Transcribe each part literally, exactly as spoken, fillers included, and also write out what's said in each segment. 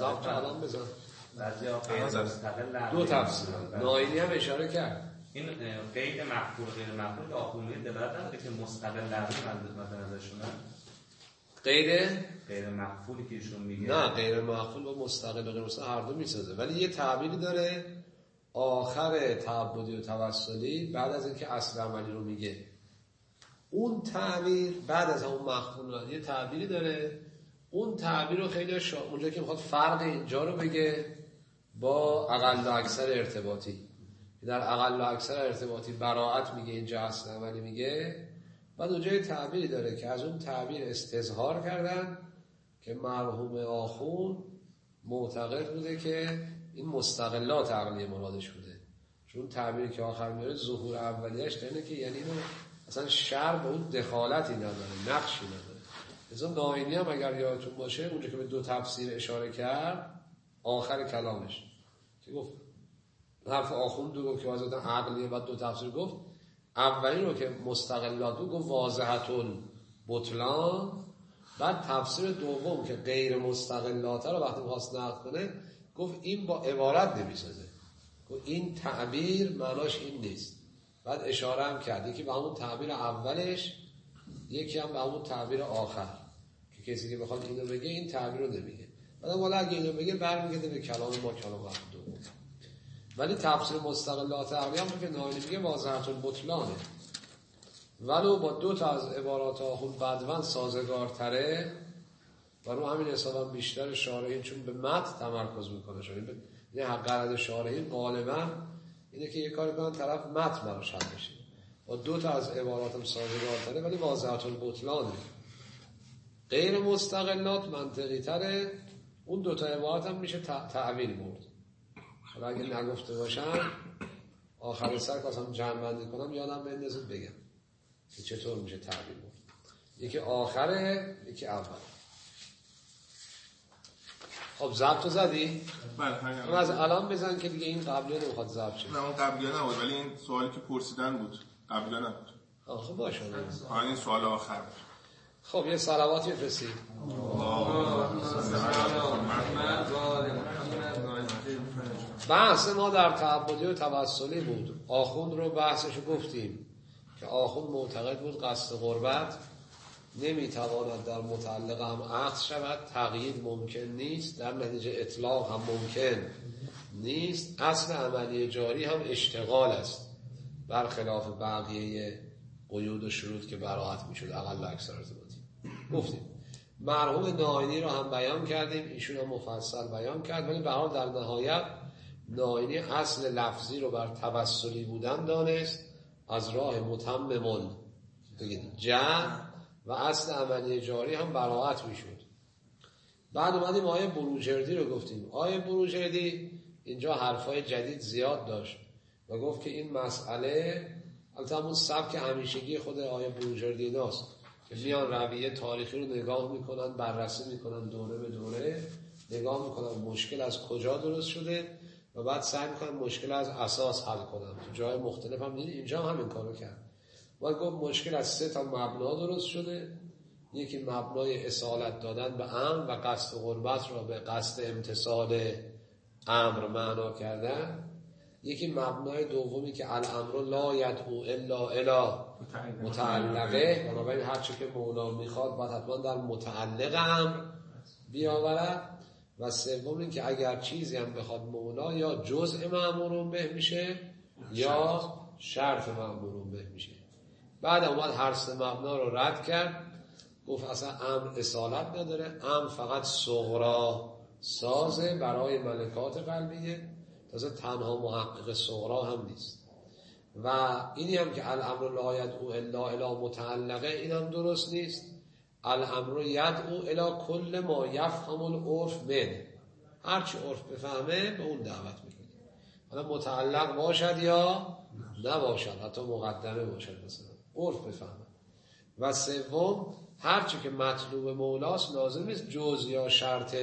ضبط الان بزن. بعضی ها غیر مستقل دو تفسیر ناینی هم اشاره کرد. این قید مقبول غیر مقبول که آخونی دلالت داره که مستقل لفظی مد نظرشونه. غیر غیر مقبولی که ایشون میگه نه غیر مقبول و مستقل و غیر مستقل هر دو میسازه، ولی یه تعبیری داره آخر تعبدی و توسلی بعد از اینکه اصل عملی رو میگه. اون تعبیر بعد از اون مقبول یه تعبیری داره، اون تعبیر رو خیلی شا... اونجا که میخواد فرق اینجا رو بگه با اقل و اکثر ارتباطی، در اقل و اکثر ارتباطی براعت میگه، اینجا اصل عملی میگه. بعد اونجا یه تعبیری داره که از اون تعبیر استظهار کردن که مرحوم آخون معتقد بوده که این مستقلات عقلی مرادش بوده، چون تعبیری که آخر میاره ظهور اولیش داره که یعنی اینو اصلا شرع به اون دخالتی نداره، نقشی نداره. مثلا ناینی هم اگر یادتون باشه اونجا که به دو تفسیر اشاره کرد آخر کلامش که گفت حرف آخون دو گفت که واسه عقلیه و دو تفسیر گفت اولی رو که مستقلات رو گفت واضحتون بطلان، بعد تفسیر دوم که غیر مستقلات رو وقتی خواست نقد کنه گفت این با عبارت نمیسازه، گفت این تعبیر معناش این نیست. بعد اشاره هم کرد یکی به همون تعبیر اولش یکی هم به همون تعبیر آخر که کسی که بخواد اینو بگه این تعبیر رو نمیگه، بعد والا اگه اینو بگه برمیگرده به کلام ما کلام وقت دوم. ولی تفسیر مستقلات عقلی هم که ناینی میگه واضحتون بطلانه، ولو با دو تا از عبارات آخون بدون سازگارتره و رو همین حساب هم بیشتر شارحین چون به متن تمرکز میکنه. شارحین یعنی حق قرد شارحین غالبا اینه که یه کاری کنن طرف متن براش حل بشه، با دو تا از عبارات هم سازگارتره ولی واضحتون بطلانه. غیر مستقلات منطقی تره، اون دو تا عبارات هم میشه تعویل برد. حالا اگه نگفته باشم آخر سر که اصلا جمع بندی کنم یادم بندازید بگم که چطور میشه تعبیر بود. یکی آخره یکی اول. خب ضبط رو زدی؟ بله. از الان بزن که دیگه این قبلیه نمیخواد ضبط شه. نه اون قبلیه نبود ولی این سوالی که پرسیدن بود قبلیه نبود. آه خب باشه. آه این سوال آخر بود. خب یه صلواتی بفرستید. بحث ما در تعبدی و توسلی بود. آخوند رو بحثشو گفتیم که آخوند معتقد بود قصد قربت نمیتواند در متعلق هم عقد شود، تقیید ممکن نیست، در نتیجه اطلاق هم ممکن نیست، اصل عملی جاری هم اشتغال است برخلاف بقیه قیود و شروط که براعت میشد اقل و اکثر ارتباطی. گفتیم مرحوم ناینی رو هم بیان کردیم، ایشون هم مفصل بیان کرد، ولی به حال در نهایت ناینی اصل لفظی رو بر توسلی بودن دانست از راه متممون بگید جمع و اصل عملی جاری هم براعت میشد. بعد اومدیم آیه بروجردی رو گفتیم. آیه بروجردی اینجا حرفای جدید زیاد داشت و گفت که این مسئله البته همون سبک همیشگی خود آیه بروجردی ناست که میان رویه تاریخی رو نگاه میکنن، بررسی میکنن، دوره به دوره نگاه میکنن مشکل از کجا درست شده و بعد سعی میکنن مشکل از اساس حل کنن. تو جای مختلف هم دیدید اینجا هم همین کارو کرد. باید گفت مشکل از سه تا مبنا درست شده. یکی مبنای اصالت دادن به امر و قصد قربت را به قصد امتصال امر معنا کردن. یکی مبنای دومی که الامر لا یدعو الا الا متعلقه، بنابراین هر چی که مولا میخواد باید حتما در متعلق امر بیاورد. و سوم این که اگر چیزی هم بخواد مولا یا جزء مأمور به میشه یا شرط مأمور به میشه. بعد اومد هر سه مبنا رو رد کرد، گفت اصلا امر اصالت نداره، امر فقط صغرا سازه برای ملکات قلبیه، تازه تنها محقق صغرا هم نیست. و اینی هم که الامر لا یدعو الا الی متعلقه این هم درست نیست. الامر یدعو الی کل ما یفهم العرف من، هرچی عرف بفهمه به اون دعوت میکنه. حالا متعلق باشد یا نباشد، حتی مقدمه باشد مثلا عرف بفهمه. و سوم هرچی که مطلوب مولاست لازم نیست جز یا شرط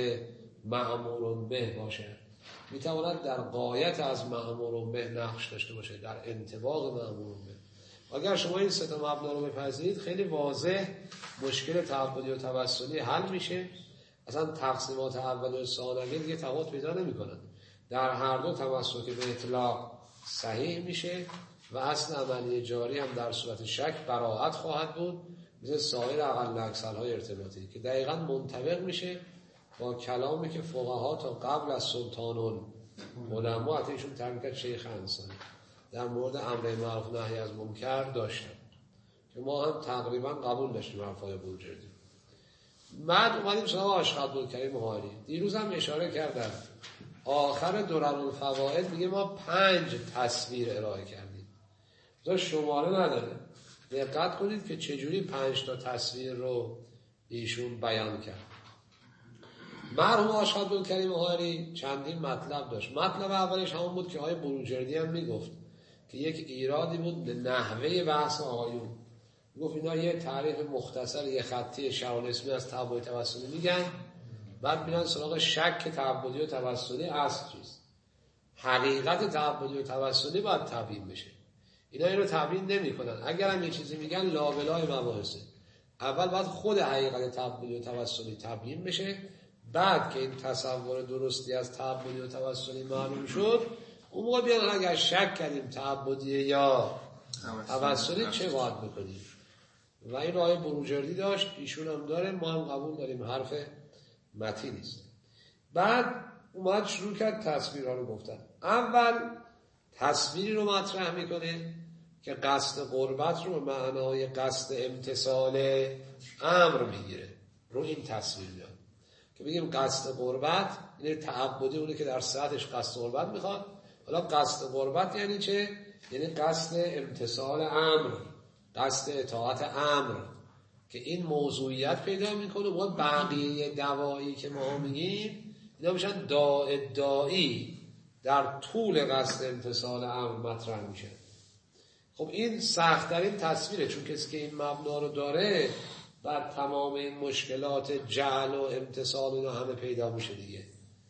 مأمور به باشه، میتواند در غایت از مأمور به نقش داشته باشه، در انطباق مأمور به. اگر شما این سه تا مبنا رو بپذیرید خیلی واضح مشکل تعبدی و توسلی حل میشه اصلا تقسیمات اول و ثانویه دیگه تفاوت پیدا نمی‌کنن. در هر دو تمسک به اطلاق صحیح میشه و اصل عملی جاری هم در صورت شک براءت خواهد بود، مثل سایر اقل اکثرهای ارتباطی که دقیقاً منطبق میشه با کلامی که فقها تا قبل از سلطان العلماء اتیشون ترمیکت شیخ انصاری در مورد امر معروف نهی از منکر داشتن که ما هم تقریبا قبول داشتیم حرفای بروجردی. بعد اومدیم سراغ آقای عبدالکریم حائری. دیروز هم اشاره کردم آخر دررالفوائد میگه ما پنج تصویر ارائه کردیم. تو شماره نداره. دقت کنید که چجوری پنج تا تصویر رو ایشون بیان کرد. مرحوم آقای عبدالکریم حائری چندین مطلب داشت. مطلب اولش همون بود که آقای بروجردی هم میگفت که یک ایرادی بود نحوه بحث آقایون. گفت اینا یه تعریف مختصر یه خطی شرح اسمی از تعبدی توسلی میگن، بعد میرن سراغ شک تعبدی و توسلی اصل چیست. حقیقت تعبدی و توسلی باید تبیین بشه. اینا اینو تبیین نمیکنن. اگر هم یه چیزی میگن لابلای مباحثه. اول باید خود حقیقت تعبدی و توسلی تبیین بشه، بعد که این تصور درستی از تعبدی و توسلی معلوم شد اون موقع بیان اگر شک کردیم تعبدی یا توسلی چه باید بکنیم. و این آقای بروجردی داشت، ایشون هم داره، ما هم قبول داریم، حرف متی نیست. بعد اومد شروع کرد تصویرها رو گفتن. اول تصویری رو مطرح میکنه که قصد قربت رو به معنای قصد امتثال امر میگیره. رو این تصویر میاد که بگیم قصد قربت یعنی تعبدی، اونه که در سطحش قصد قربت میخواد. حالا قصد قربت یعنی چه؟ یعنی قصد امتثال امر، قصد اطاعت امر، که این موضوعیت پیدا میکنه. و بقیه دوایی که ما میگیم اینا میشن داعی در طول قصد امتثال امر مطرح میشه. خب این سخت‌ترین تصویره، چون کسی که این مبنا رو داره بعد تمام این مشکلات جعل و امتثال اینا همه پیدا میشه دیگه.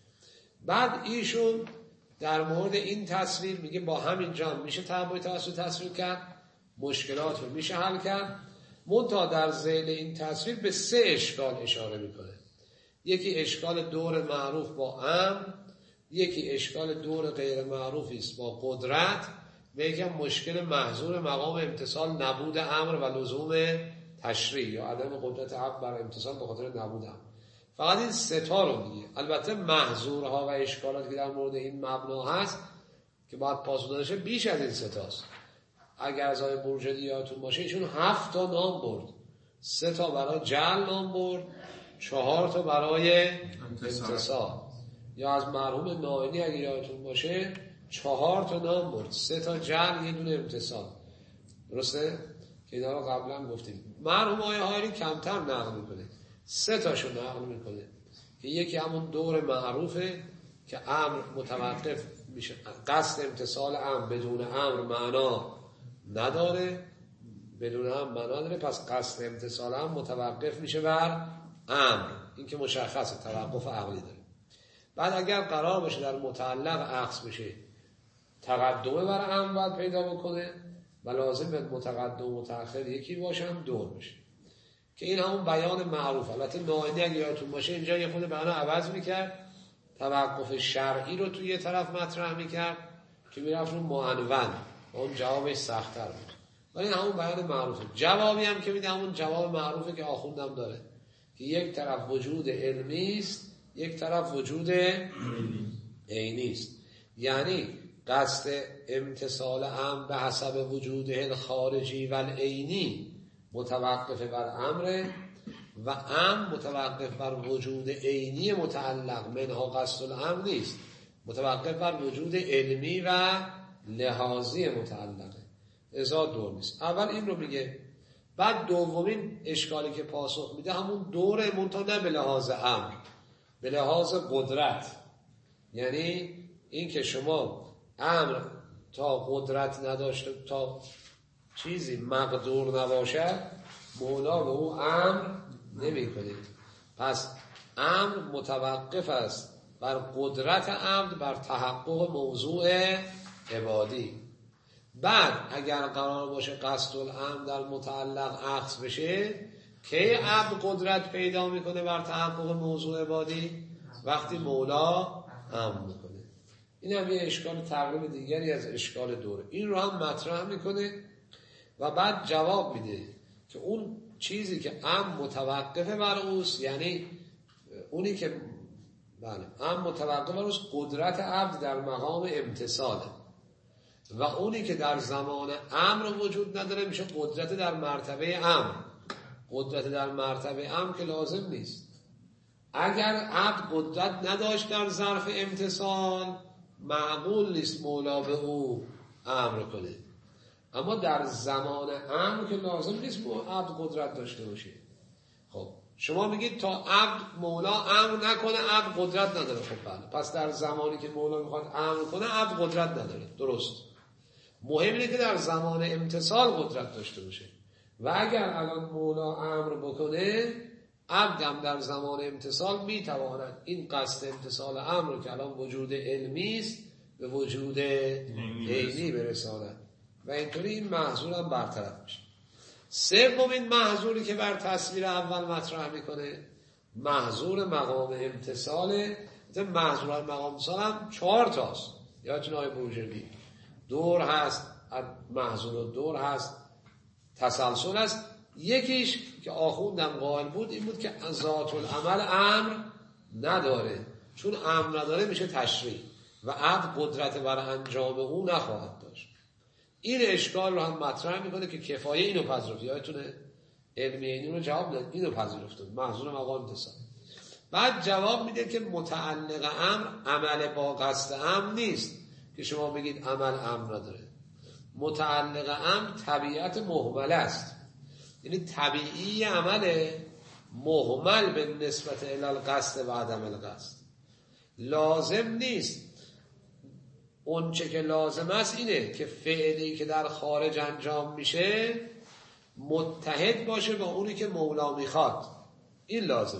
بعد ایشون در مورد این تصویر میگه با همین جان میشه تعبدی توسلی تصویر کرد، مشکلات رو میشه حل کرد. منتها در ذیل این تصویر به سه اشکال اشاره میکنه. یکی اشکال دور معروف با امر، یکی اشکال دور غیر معروفی است با قدرت، و یکی هم مشکل محظور مقام امتصال نبود امر و لزوم تشریع یا عدم قدرت عقل بر امتصال به خاطر نبود امر. فقط این سه تا رو میگه. البته محظورها و اشکالاتی که در مورد این مبنا هست که باید پاسخ داده شه بیش از این سه تاست. اگر از آقای بروجردی یادتون باشه ایشون هفت تا نام برد. سه تا برای جعل نام برد، چهار تا برای امتصال. یا از مرحوم نائینی اگر یادتون باشه چهار تا نام برد، سه تا جعل یه دونه امتصال. درسته؟ که اینا رو قبلا گفتیم. مرحوم آقای حائری کمتر نقل میکنه، سه تاشو نقل میکنه که یکی همون دور معروفه که امر متوقف میشه، قصد امتصال امر بدون امر معنا نداره، بدون امر معنا داره، پس قصد امتصال امر متوقف میشه بر امر. این که مشخصه توقف عقلی داره. بعد اگر قرار باشه در متعلق عکس بشه تقدمه بر امر باید پیدا بکنه و لازم به متقدم و متأخر یکی باشن دور بشه، که این همون بیان معروف. البته نائینی اگه یادتون باشه اینجا یه خود بیان عوض میکرد، توقف شرعی رو توی یه طرف مطرح میکرد که میرفت رو معنون، اون جوابش سخت‌تر بود، ولی همون بیان معروفه. جوابی هم که میده همون جواب معروفه که آخوندم داره که یک طرف وجود علمی است، یک طرف وجود عینی است. یعنی قصد امتصال امر به حسب وجوده الخارجی و العینی متوقف بر امر و امر متوقف بر وجود عینی متعلق، منها قصد الامر نیست، متوقف بر وجود علمی و لحاظی متعلقه، ازا دور نیست. اول این رو میگه. بعد دومین اشکالی که پاسخ میده همون دوره، منتها نه به لحاظ امر، به لحاظ قدرت. یعنی این که شما امر تا قدرت نداشته، تا چیزی مقدور نباشد مولا به او امر نمی کنید. پس امر متوقف است بر قدرت امر، بر تحقق موضوع عبادی. بعد اگر قرار باشه قصد الامر در متعلق عکس بشه، که عبد قدرت پیدا میکنه بر تحقق موضوع عبادی؟ وقتی مولا امر میکنه. این هم یه اشکال تقریب دیگری از اشکال دوره. این رو هم مطرح میکنه و بعد جواب میده که اون چیزی که امر متوقفه بر اوست، یعنی اونی که بله امر متوقف بر اوست قدرت عبد در مقام امتثاله و اونی که در زمان امر وجود نداره میشه قدرت در مرتبه امر. قدرت در مرتبه امر که لازم نیست. اگر عبد قدرت نداشت در ظرف امتثال معقول نیست مولا به او امر کنه، اما در زمان امر که لازم نیست عبد قدرت داشته باشه. خب شما میگید تا عبد مولا امر نکنه عبد قدرت نداره. خب بله، پس در زمانی که مولا میخواد امر کنه عبد قدرت نداره. درست. مهم اینه که در زمان امتثال قدرت داشته باشه و اگر الان مولا امر بکنه عبدم در زمان امتثال میتواند این قصد امتثال امر که الان وجود علمی است به وجود عینی برساند و اینطوری این محظور هم برطرف میشه. سومین محظوری که بر تصویر اول مطرح میکنه محظور مقام امتثاله. محظور مقام امتثال هم چهار تاست. یادتون آقای بروجردی دور هست، محظور دور هست، تسلسل است. یکیش که آخوندم قائل بود این بود که ذات العمل امر نداره، چون امر نداره میشه تشریع و عبد قدرت بر انجام او نخواهد داشت. این اشکال رو هم مطرح میکنه که کفایه اینو پذیرفت. یادتونه علمی اینو جواب داد، اینو پذیرفت محظور مقام امتثال. بعد جواب میده که متعلق امر عمل با قصد امر نیست که شما بگید عمل امر نداره. متعلق امر طبیعت مهمل است، یعنی طبیعی عمل مهمل به نسبت الالقصد و عدم القصد. لازم نیست. اون چه که لازم است اینه که فعلی که در خارج انجام میشه متحد باشه با اونی که مولا میخواد. این لازمه.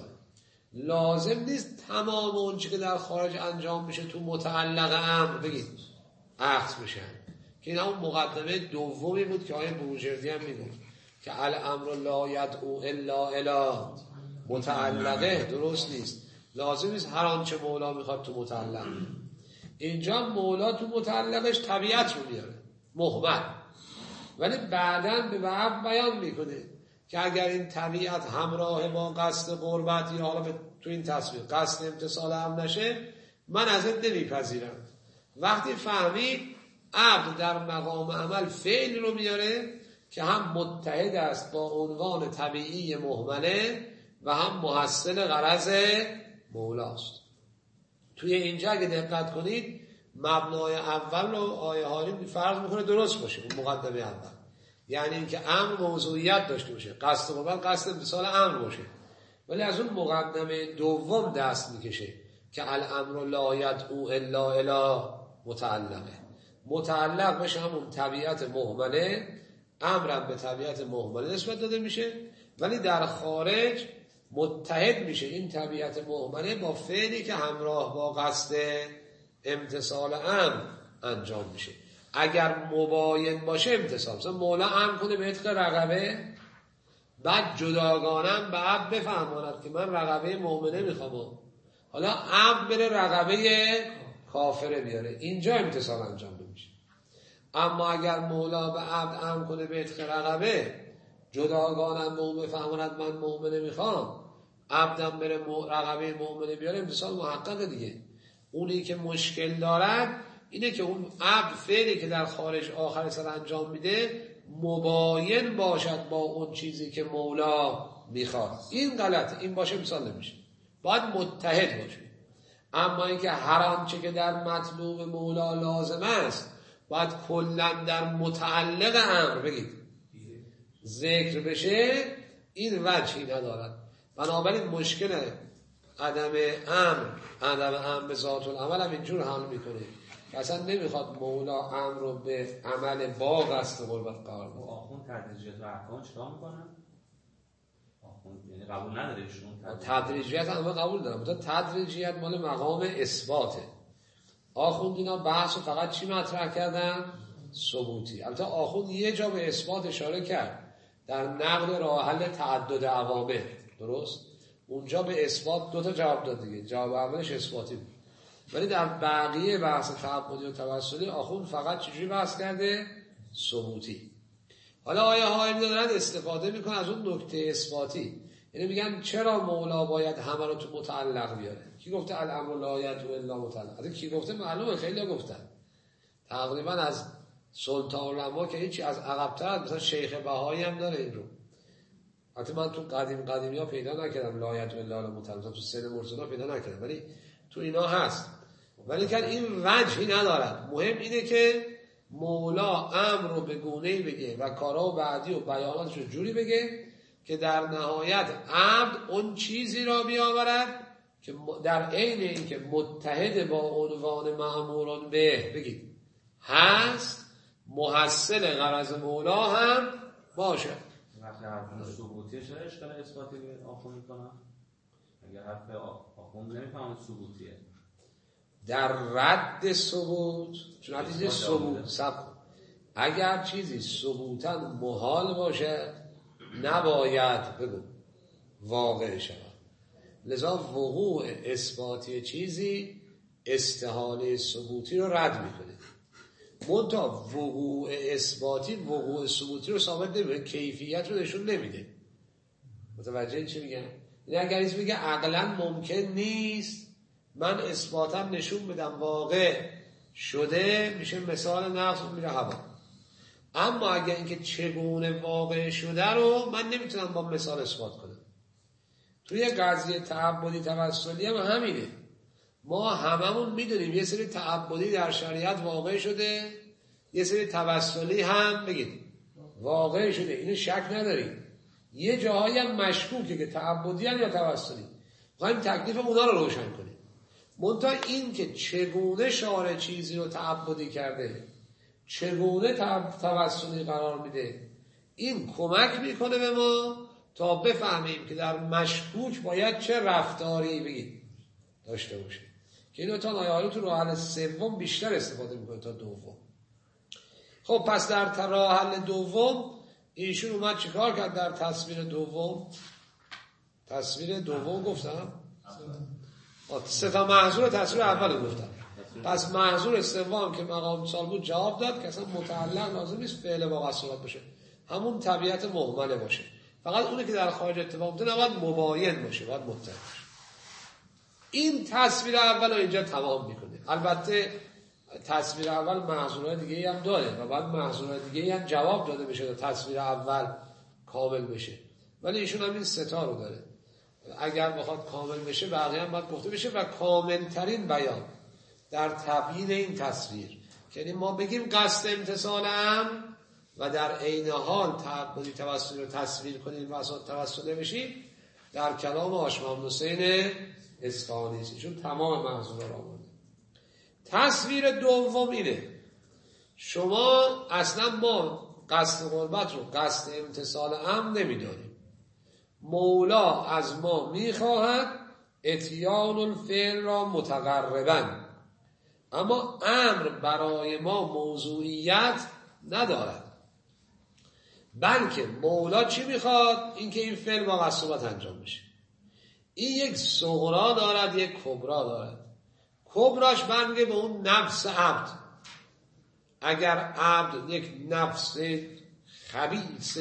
لازم نیست تمام اون چه که در خارج انجام میشه تو متعلق امر بگید عقد میشن، که این همون مقدمه دومی بود که آیه بروجردی هم میگفت که الامر لا یدعو الا الی متعلقه. درست نیست. لازم نیست هر آنچه مولا میخواد تو متعلق. اینجا مولا تو متعلقش طبیعت رو میاره مهمل، ولی بعداً به بعد بیان میکنه که اگر این طبیعت همراه با قصد قربت یا حالا تو این تصویر قصد امتثال هم نشه من ازت نمیپذیرم. وقتی فهمید عبد در مقام عمل فعل رو میاره که هم متحد است با عنوان طبیعی مهمله و هم محصل غرض مولاست. توی اینجا اگه دقت کنید مبنای اول رو آیه هاری فرض میکنه درست باشه. اون مقدمه اول یعنی اینکه امر موضوعیت داشته باشه، قصد قربت قصد امتثال امر باشه، ولی از اون مقدمه دوم دست میکشه که الامر لا یدعو الا الی متعلقه. متعلق بشه همون طبیعت مهمله، امرم به طبیعت مهمله نسبت داده میشه، ولی در خارج متحد میشه این طبیعت مهمله با فعلی که همراه با قصد امتثال امر انجام میشه. اگر مباین باشه امتثال، مثلا مولا امر کنه به عتق رقبه، بعد جداگانم به عبد بفهماند که من رقبه مؤمنه میخوام، حالا عبد بره رقبه کافره بیاره، اینجا امتثال انجام نمیشه. اما اگر مولا به عبد امر کنه به عتق رقبه، جداگانم به اون بفهماند من مؤمنه میخوام، عبدم بره رقبه مؤمنه بیاره، امتثال محقق دیگه. اونی که مشکل دارد اینه که اون عبد فعلی که در خارج آخر سر انجام میده مباین باشد با اون چیزی که مولا میخواد. این غلطه، این باشه امتثال نمیشه، باید متحد باشه. اما اینکه هر آنچه که در مطلوب مولا لازم است باید کلا در متعلق امر بگید ذکر بشه، این وجهی ندارد. بنابراین مشکل عدم امر عدم امر به ذات العمل هم اینجور حل میکنه که اصلا نمیخواد مولا امر رو به عمل با قصد قربت قرار بده. آخوند تدریجیت و احکام چیکار میکنن؟ آخوند یعنی قبول نداره ایشون تدریجیت هم قبول دارم، مثلا تدریجیت مال مقام اثباته. آخوند اینا بحث رو فقط چی مطرح کردن؟ ثبوتی. البته آخوند یه جا به اثبات اشاره کرد، در نقل راه حل تعدد عوامل، درست؟ اونجا به اثبات دو تا جواب داد دیگه، جواب اولش اثباتی بود. ولی در بقیه بحث تعبدی و توسلی آخوند فقط چجوری بحث کرده؟ ثبوتی. حالا آیه های دارن استفاده میکنن از اون نکته اثباتی، یعنی میگن چرا مولا باید همه رو تو متعلق بیاره؟ کی گفته الامر لا یدعو الا متعلق؟ از کی گفته؟ معلومه خیلی گفتن تقریبا از سلطان العلماء که هیچی، از عقب‌تر مثلا شیخ بهایی هم داره این رو. حتی من تو قدیم قدیمی ها پیدا نکردم لا یدعو الا متعلق، تو سن مرسلا پیدا نکردم، ولی تو اینا هست. ولی که این وجهی ندارد، مهم اینه که مولا امر رو به گونه‌ای بگه و کارا و بعدی و بیاناتش رو جوری بگه که در نهایت عبد اون چیزی را بیاورد که در عین این که متحد با عنوان مأموران به بگید هست، محصل غرض مولا هم باشه. وقتی حرفون ثبوتیه چرا اشکال اثباتی آخون میکنن؟ اگر حرف آخون نمیفهمن ثبوتیه در رد ثبوت، چون حدیث ثبوت سب اگر چیزی ثبوتا محال باشه نباید بگو واقع شود. لذا وقوع اثباتی چیزی استحاله ثبوتی رو رد میکنه. منتها وقوع اثباتی وقوع ثبوتی رو ثابت نمیکنه، کیفیت رو نشون نمیده. متوجه این چی میگن؟ یعنی اگر این میگه عقلا ممکن نیست من اثباتم نشون بدم واقع شده، میشه مثال نقص میره هوا. اما اگر اینکه چگونه واقع شده رو من نمیتونم با مثال اثبات کنم. توی قضیه تعبدی توسلی هم همینه. ما هممون میدونیم یه سری تعبدی در شریعت واقع شده، یه سری توسلی هم بگید واقع شده، اینو شک نداریم. یه جاهایی هم مشکوکه که تعبدی هم یا توسلی، میخوایم تکلیف اونا رو روشن کنیم. منتها این که چگونه شارع چیزی رو تعبدی کرده، چگونه توسلی قرار میده، این کمک میکنه به ما تا بفهمیم که در مشکوک باید چه رفتاری بگید داشته باشه. که اینو تا آیه تو راه حل سوم بیشتر استفاده میکنه تا دوم. خب پس در راه حل دوم ایشون اومد چیکار کرد؟ در تصویر دوم تصویر دوم گفتم سه تا محظور تصویر اول گفتم. پس محظور سوم که مقام سال بود جواب داد که اصلا متعلق لازم نیست فعل با قصورت باشه، همون طبیعت مهمله باشه، فقط اونه که در خارج اتفاق میفته نباید مباین باشه، باید متحد باشه. این تصویر اول رو اینجا تمام میکنه. البته تصویر اول محظورات دیگه هم داره و بعد محظورات دیگه هم جواب داده بشه تا تصویر اول کامل بشه، ولی ایشون هم این ستا رو داره. اگر بخواد کامل بشه بقیه هم باید گفته بشه و کامل ترین بیان در تبیین این تصویر، یعنی ما بگیم قصد امتصال امر و در عین حال تعبدی توسلی رو تصویر کنیم و اصلا توسلی بشیم، در کلام هاشم حسین اصفهانی است. چون تمام محظورا رو آورده. تصویر دوم اینه، شما اصلا ما قصد قربت رو قصد امتصال امر نمیدانیم. مولا از ما میخواهد اتیان الفعل را متقربا، اما امر برای ما موضوعیت ندارد، بلکه مولا چی میخواد؟ اینکه این فعل با قصد انجام بشه. این یک صغرا دارد، یک کبرا دارد. کبراش برمیگه به اون نفس عبد. اگر عبد یک نفس خبیث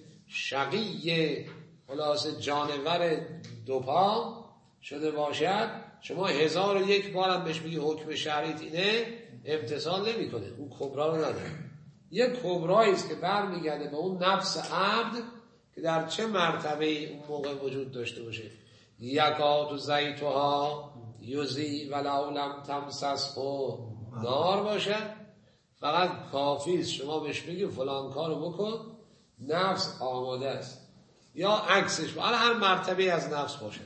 شقی خلاصه جانور دوپا شده باشد، شما هزار و یک بارم بهش بگی حکم شرعیت اینه، امتصال نمی کنه، اون کبرا رو نداره. یک کبرایی است که برمیگرده به اون نفس عبد که در چه مرتبه اون موقع وجود داشته باشه. یکاد زیتها یوزی ولو لم تمسسه نار باشد، فقط کافی است شما بهش بگی فلان کارو بکن، نفس آماده است. یا عکسش باید هر مرتبه از نفس باشه.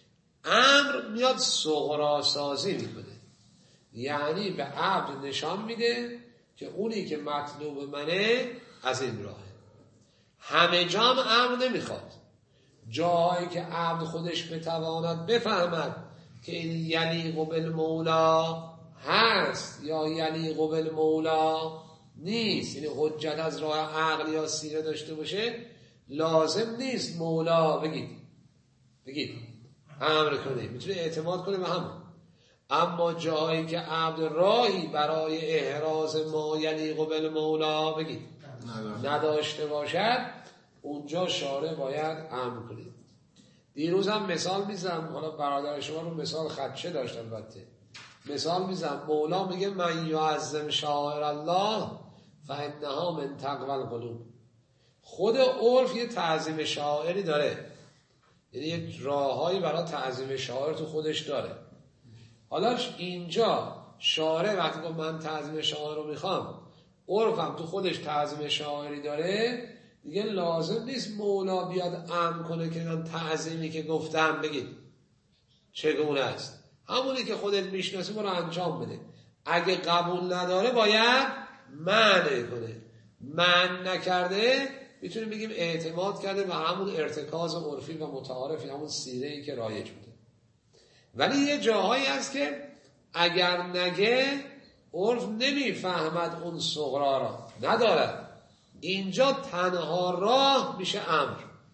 امر میاد صغرا سازی میکنه، یعنی به عبد نشان میده که اونی که مطلوب منه از این راهه. همه جام امر نمیخواد. جایی که عبد خودش بتواند بفهمد که این یلیق بالمولا هست یا یلیق بالمولا نیست، یعنی حجت از راه عقل یا سیره داشته باشه، لازم نیست مولا بگید بگید امر کنه، میتونه اعتماد کنه به همون. اما جایی که عبد راهی برای احراز ما یلیق بالمولا بگید نداشته باشد، اونجا شارع باید امر کنید. دیروز هم مثال میزنم، حالا برادر شما رو مثال خدشه داشتم، البته مثال میزنم. مولا میگه من یعظم شعائر الله فانها من تقوی القلوب. خود عرف یه تعظیم شاعری داره، یعنی یه راههایی برای تعظیم شاعر تو خودش داره. حالا اینجا شاعر وقتی که من تعظیم شاعر رو میخوام، عرفم تو خودش تعظیم شاعری داره، دیگه لازم نیست مولا بیاد امر کنه که من تعظیمی که گفتم بگید چگونه است، همونی که خودت میشناسی برو انجام بده. اگه قبول نداره باید منع کنه. منع نکرده میتونیم بگیم اعتماد کرده به همون ارتکاز عرفی و متعارفی، همون سیره‌ای که رایج بوده. ولی یه جاهایی هست که اگر نگه عرف نمیفهمد اون صغرا را، نداره. اینجا تنها راه میشه امر.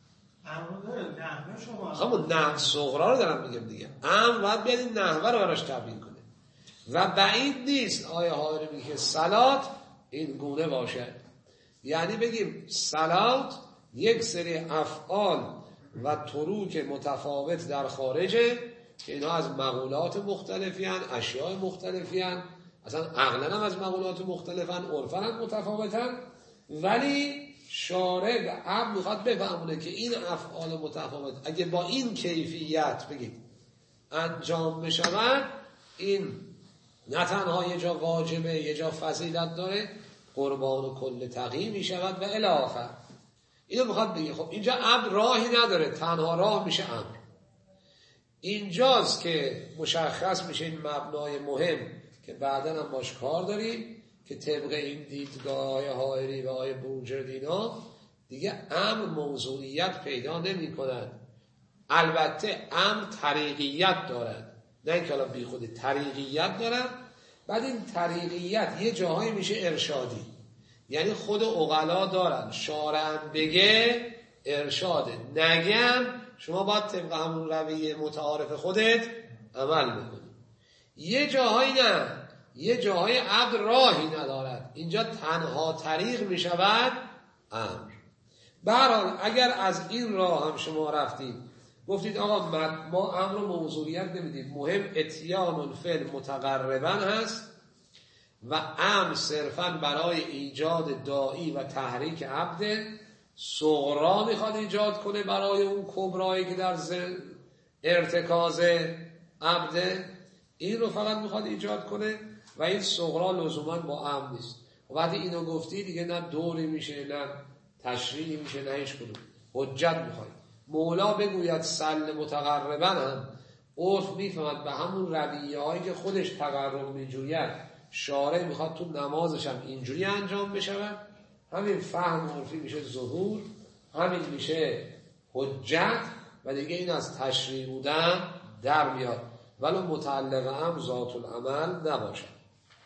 همون نحو صغرا رو دارم میگم دیگه. امر باید بیاد این نحوه رو براش تبیین کنه و بعید نیست آیه حاضر میگه که صلات این گونه باشه. یعنی بگیم صلات یک سری افعال و تروک متفاوت در خارجه که اینا از مقولات مختلفی هن، اشیاء مختلفی هن، اصلا عقلا هم از مقولات مختلفن، عرفا هم متفاوتن، ولی شارع به عبد میخواد بفهمونه که این افعال متفاوت اگه با این کیفیت بگید انجام بشود، این نه تنها یه جا واجبه، یه جا فضیلت داره، قربان کل تقی میشود و الی آخر. اینو میخواد بگه. خب اینجا عبد راهی نداره، تنها راه میشه امر. اینجاست که مشخص میشه این مبنای مهم که بعداً هم باش کار داریم که طبق این دیدگاه های حائری و های بروجردینا دیگه امر موضوعیت پیدا نمی کند. البته امر طریقیت دارد، نه اینکه حالا بی خودی طریقیت دارد. بعد این طریقیت یه جاهایی میشه ارشادی، یعنی خود عقلا دارن شارع بگه ارشاده، نگم شما باید طبق همون رویه متعارف خودت عمل بکنی. یه جاهایی نه، یه جاهای عبد راهی ندارد، اینجا تنها طریق می شود امر. برحال اگر از این راه هم شما رفتید گفتید آقا ما امر و موضوعیت نمیدیم، مهم اتیان الفعل متقربا هست و امر صرفا برای ایجاد داعی و تحریک عبد، صغرا میخواد ایجاد کنه برای اون کبرایی که در ارتکاز عبد، این رو فقط میخواد ایجاد کنه و این صغرا لزوما با امر نیست. و وقتی اینو گفتی دیگه نه دوری میشه نه تشریعی میشه نه هیچ کدوم، حجت میخواد. مولا بگوید سل متقربا هم عرف میفهمد به همون رویه هایی که خودش تقرب میجوید، شارع میخواد تو نمازش هم اینجوری انجام بشود، همین فهم عرفی میشه ظهور، همین میشه حجت و دیگه این از تشریع بودن در میاد، ولو متعلق هم ذات العمل نباشد.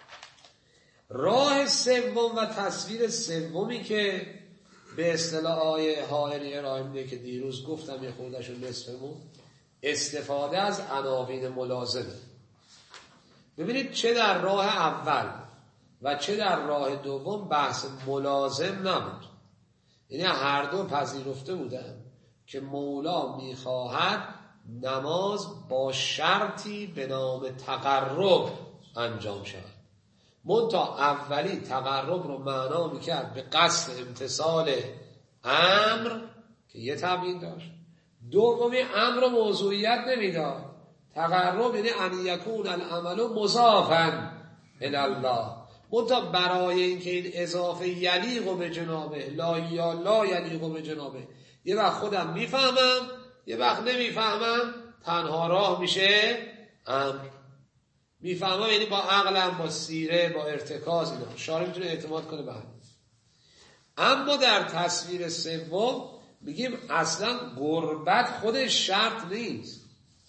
راه سوم و تصویر سومی که به اصطلاح آیه حائری ارائه میده که دیروز گفتم یه خوردش نصفمون، استفاده از عناوین ملازمه. ببینید چه در راه اول و چه در راه دوم بحث ملازم نبود، یعنی هر دو پذیرفته بودن که مولا میخواهد نماز با شرطی به نام تقرب انجام شود. منتها اولی تقرب رو معنا میکرد به قصد امتثال امر که یه تبیین داشت، دومی امر و موضوعیت نمیداد. تقرب یعنی ان یکون العمل مضافا الی الله، منتها برای اینکه این اضافه یلیق به جنابه، لا یا لا یلیق به جنابه، یه وقت خودم میفهمم یه وقت نمیفهمم، تنها راه میشه امر. میفهمم یعنی با عقلم، با سیره، با ارتکاز، اینا شارع میتونه اعتماد کنه به هم. اما در تصویر سوم میگیم اصلا قربت خودش شرط نیست،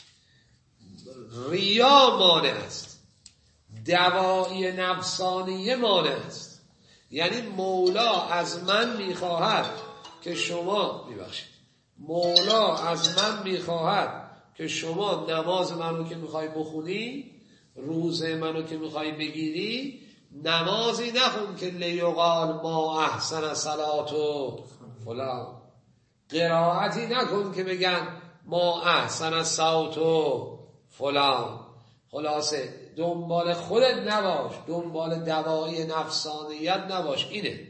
ریا مانع است، دوایی نفسانیه مانع است. یعنی مولا از من میخواهد که شما میبخشید مولا از من میخواهد که شما نماز منو که میخوای بخونی، روزه منو که میخوای بگیری، نمازی نخون که لیقال ما احسن صلاتو فلان، قرائتی نکن که بگن ما احسن صوتو فلان. خلاصه دنبال خودت نباش، دنبال دوایی نفسانیت نباش. اینه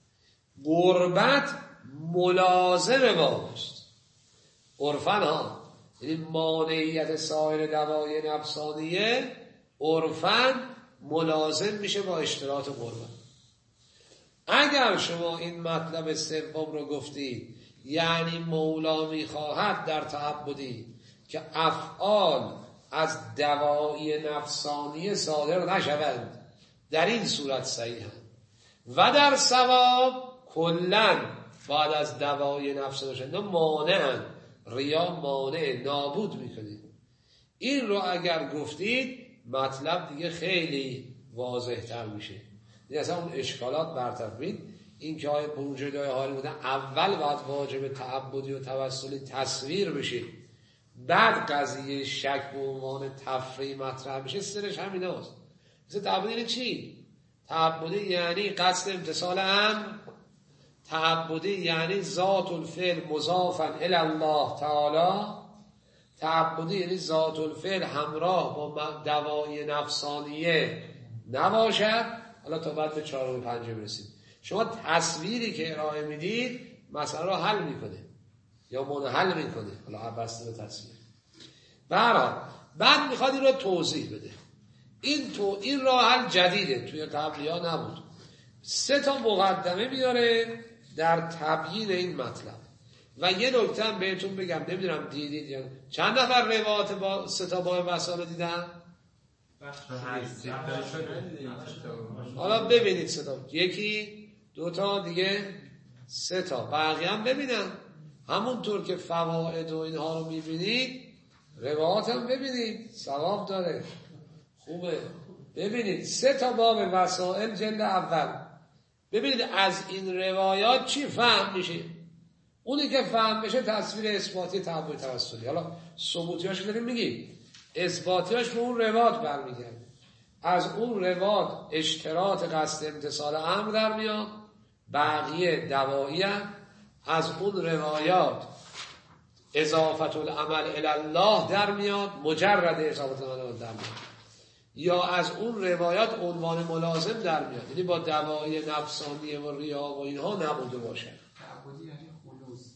قربت ملازم باست عرفن ها، یعنی مانعیت سایر دوای نفسانیه عرفن ملازم میشه با اشتراط قربت. اگر شما این مطلب سوم رو گفتید، یعنی مولا میخواهد در تعبدی که افعال از دوایی نفسانی صادر نشوند، در این صورت صحیح و در ثواب کلن بعد از دوایی نفسانی شدن مانع، ریا مانع، نابود میکنید. این رو اگر گفتید مطلب دیگه خیلی واضح تر میشه، دیگه اصلا اون اشکالات برطرف بید. این که های بروجدای حالی بودن اول باید واجب تعبدی و توسلی تصویر بشه، بعد قضیه شک به عنوان تفریع مطرح میشه. سرش همین هست. مثل تعبدی یعنی چی؟ تعبدی یعنی قصد امتصال امر، تعبدی یعنی ذات الفعل مضافا الی الله تعالی، تعبدی یعنی ذات الفعل همراه با دوای نفسانیه نباشد. حالا تا بعد به چهارم و پنجم برسید. شما تصویری که ارائه میدید مسئله رو حل میکنه یا منحل میکنه، حالا بسته به تصویر. برای بعد میخواد این رو توضیح بده. این تو این راه حل جدیده، توی قبلی ها نبود. سه تا مقدمه میاره در تبیین این مطلب. و یه نکته هم بهتون بگم، نمیدونم دیدید یا چند نفر روایت با سه تا باب وصال دیدن؟ حالا ببینید سه تا، یکی دو تا دیگه سه تا، بقیه هم ببینن. همونطور که فواید و اینها رو میبینید روایات هم ببینید، ثواب داره، خوبه. ببینید سه تا باب وسائل جلد اول، ببینید از این روایات چی فهم میشه. اونی که فهم بشه تصویر اثباتی تعبد توسلی. حالا ثبوتیاش داریم میگیم، اثباتیاش به اون روایات برمیگرده. از اون روایات اشتراط قصد امتصال امر در میاد، بقیه دوایی هم. از اون روایات اضافت العمل الی الله در میاد، مجرد اضافت العمل در میاد. یا از اون روایات عنوان ملازم در میاد، یعنی با دوایی نفسانیه و ریا و اینها نبوده باشه. تعبدی یعنی خلوص،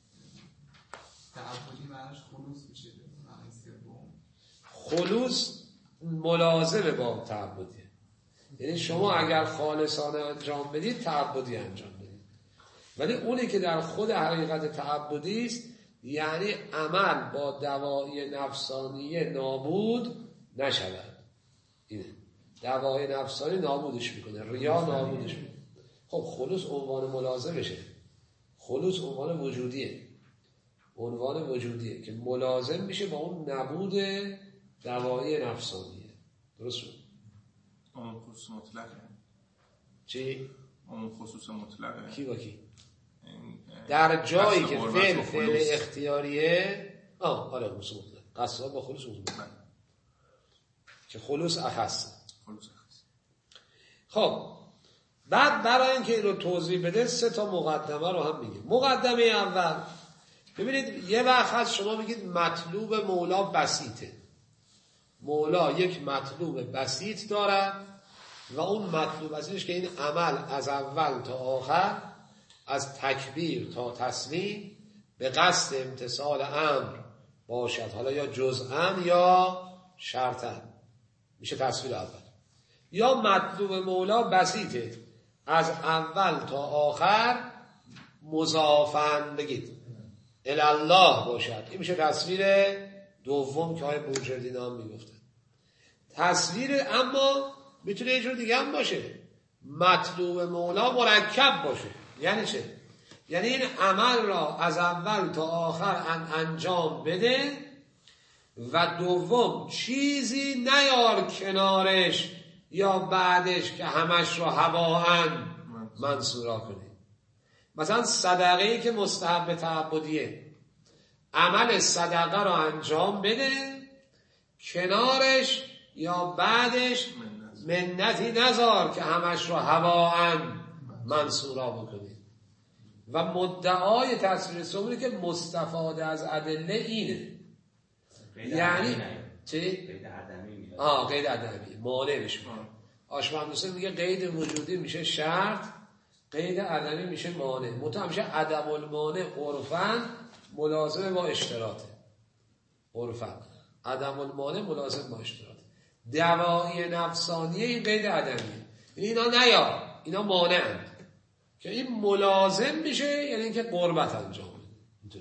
تعبدی معنیش خلوص میشه. معنی سوم خلوص ملازم با تعبدی، یعنی شما اگر خالصانه انجام بدید تعبدی انجام بدید. ولی اونی که در خود حقیقت تعبدی است، یعنی عمل با دوایی نفسانیه نابود نشود. اینه دوایی نفسانی نابودش میکنه، ریا نابودش میکنه. خب خلوص عنوان ملازمشه، خلوص عنوان وجودیه، عنوان وجودیه که ملازم میشه با اون نبود دوایی نفسانیه. درست شد؟ اون خصوص مطلقه. چی؟ اون خصوص مطلقه. کی با کی؟ در جایی که فعل فعل اختیاریه، آه آره خصوص مطلق. قصد با خلوص مطلق که خلوص اخص. خلوص اخص. خب بعد برای اینکه این رو توضیح بده سه تا مقدمه رو هم میگه. مقدمه اول، ببینید یه وقت هست شما میگید مطلوب مولا بسیطه. مولا یک مطلوب بسیط دارد و اون مطلوب بسیطش که این عمل از اول تا آخر، از تکبیر تا تسلیم به قصد امتصال امر باشد، حالا یا جزءاً یا شرطاً، میشه تصویر اول. یا مطلوب مولا بسیطه، از اول تا آخر مضافاً بگید الله باشد، این میشه تصویر دوم که های بروجردی نام میگفتن. تصویر اما میتونه یه جور دیگه هم باشه، مطلوب مولا مرکب باشه. یعنی چه؟ یعنی این عمل را از اول تا آخر ان انجام بده و دوم چیزی نیار کنارش یا بعدش که همش را هواهن منصورا کنه. مثلا صدقه‌ای که مستحب تعبدیه، عمل صدقه رو انجام بده، کنارش یا بعدش منتی نذار که همش رو هوااً منصورا بکنید. و مدعای تصویر صبری که مستفاده از ادله اینه، یعنی چی؟ قید عدمی میاد. آه قید عدمی مانع بشه. آشمهندوسه دوستان میگه قید وجودی میشه شرط، قید عدمی میشه مانع. متهم میشه عدم المانع عرفاً ملازم با اشتراطه. عرفاً عدم المانع ملازم با اشتراطه. دواعی نفسانیه این قید عدمی، اینا نیار، اینا مانعند که این ملازم میشه، یعنی اینکه قربت انجام میده.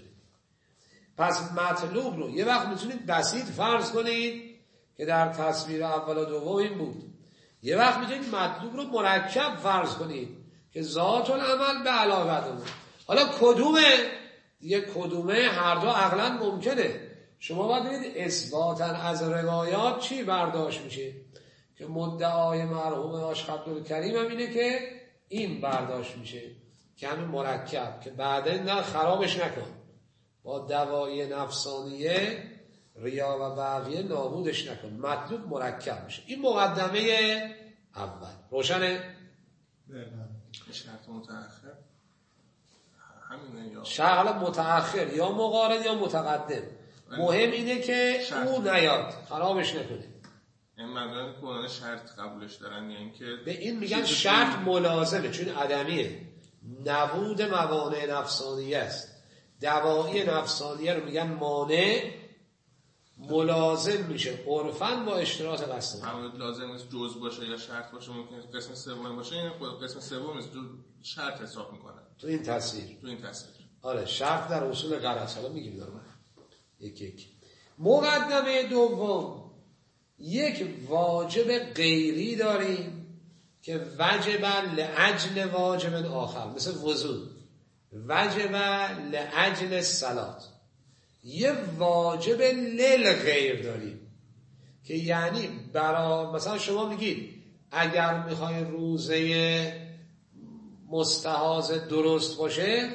پس مطلوب رو یه وقت میتونید بسیط فرض کنید که در تصویر اول و دوم این بود، یه وقت میتونید مطلوب رو مرکب فرض کنید که ذات العمل به علاوه بود. حالا کدومه؟ یه کدومه هر دو عقلا ممکنه. شما باید ببینید اثباتا از روایات چی برداشت میشه که مدعای مرحوم آشق عبدالکریم هم اینه که این برداشت میشه که همین مرکب که بعدن نه خرابش نکن، با دوایی نفسانیه ریا و بقیه نابودش نکن، مطلوب مرکب میشه. این مقدمه اول روشنه؟ شرط متأخر همینه یا شرط متأخر یا مقارن یا متقدم، مهم اینه که او نیاد خرابش نکنه. این مردان کنان شرط قبولش دارن، یعنی که به این میگن شرط ملازمه، چون عدمیه، نبود موانع نفسانیه است. دواعی نفسانیه رو میگن مانع، ملازم میشه عرفاً با اشتراط قصد. همون لازم نیست جزء باشه یا شرط باشه، ممکنه قسم سوم باشه، این خود قسم سوم نیست، شرط حساب میکنن تو این تصویر. تو این تصویر آره شرط در اصول غرض. حالا میگیم دارم یک یک. مقدمه دوم، یک واجب غیری داریم که وجب لاجل واجب آخر، مثل وضو وجب لاجل صلات. یه واجب للغیر داریم که یعنی برای مثلا شما میگید اگر میخوای روزه مستحاض درست باشه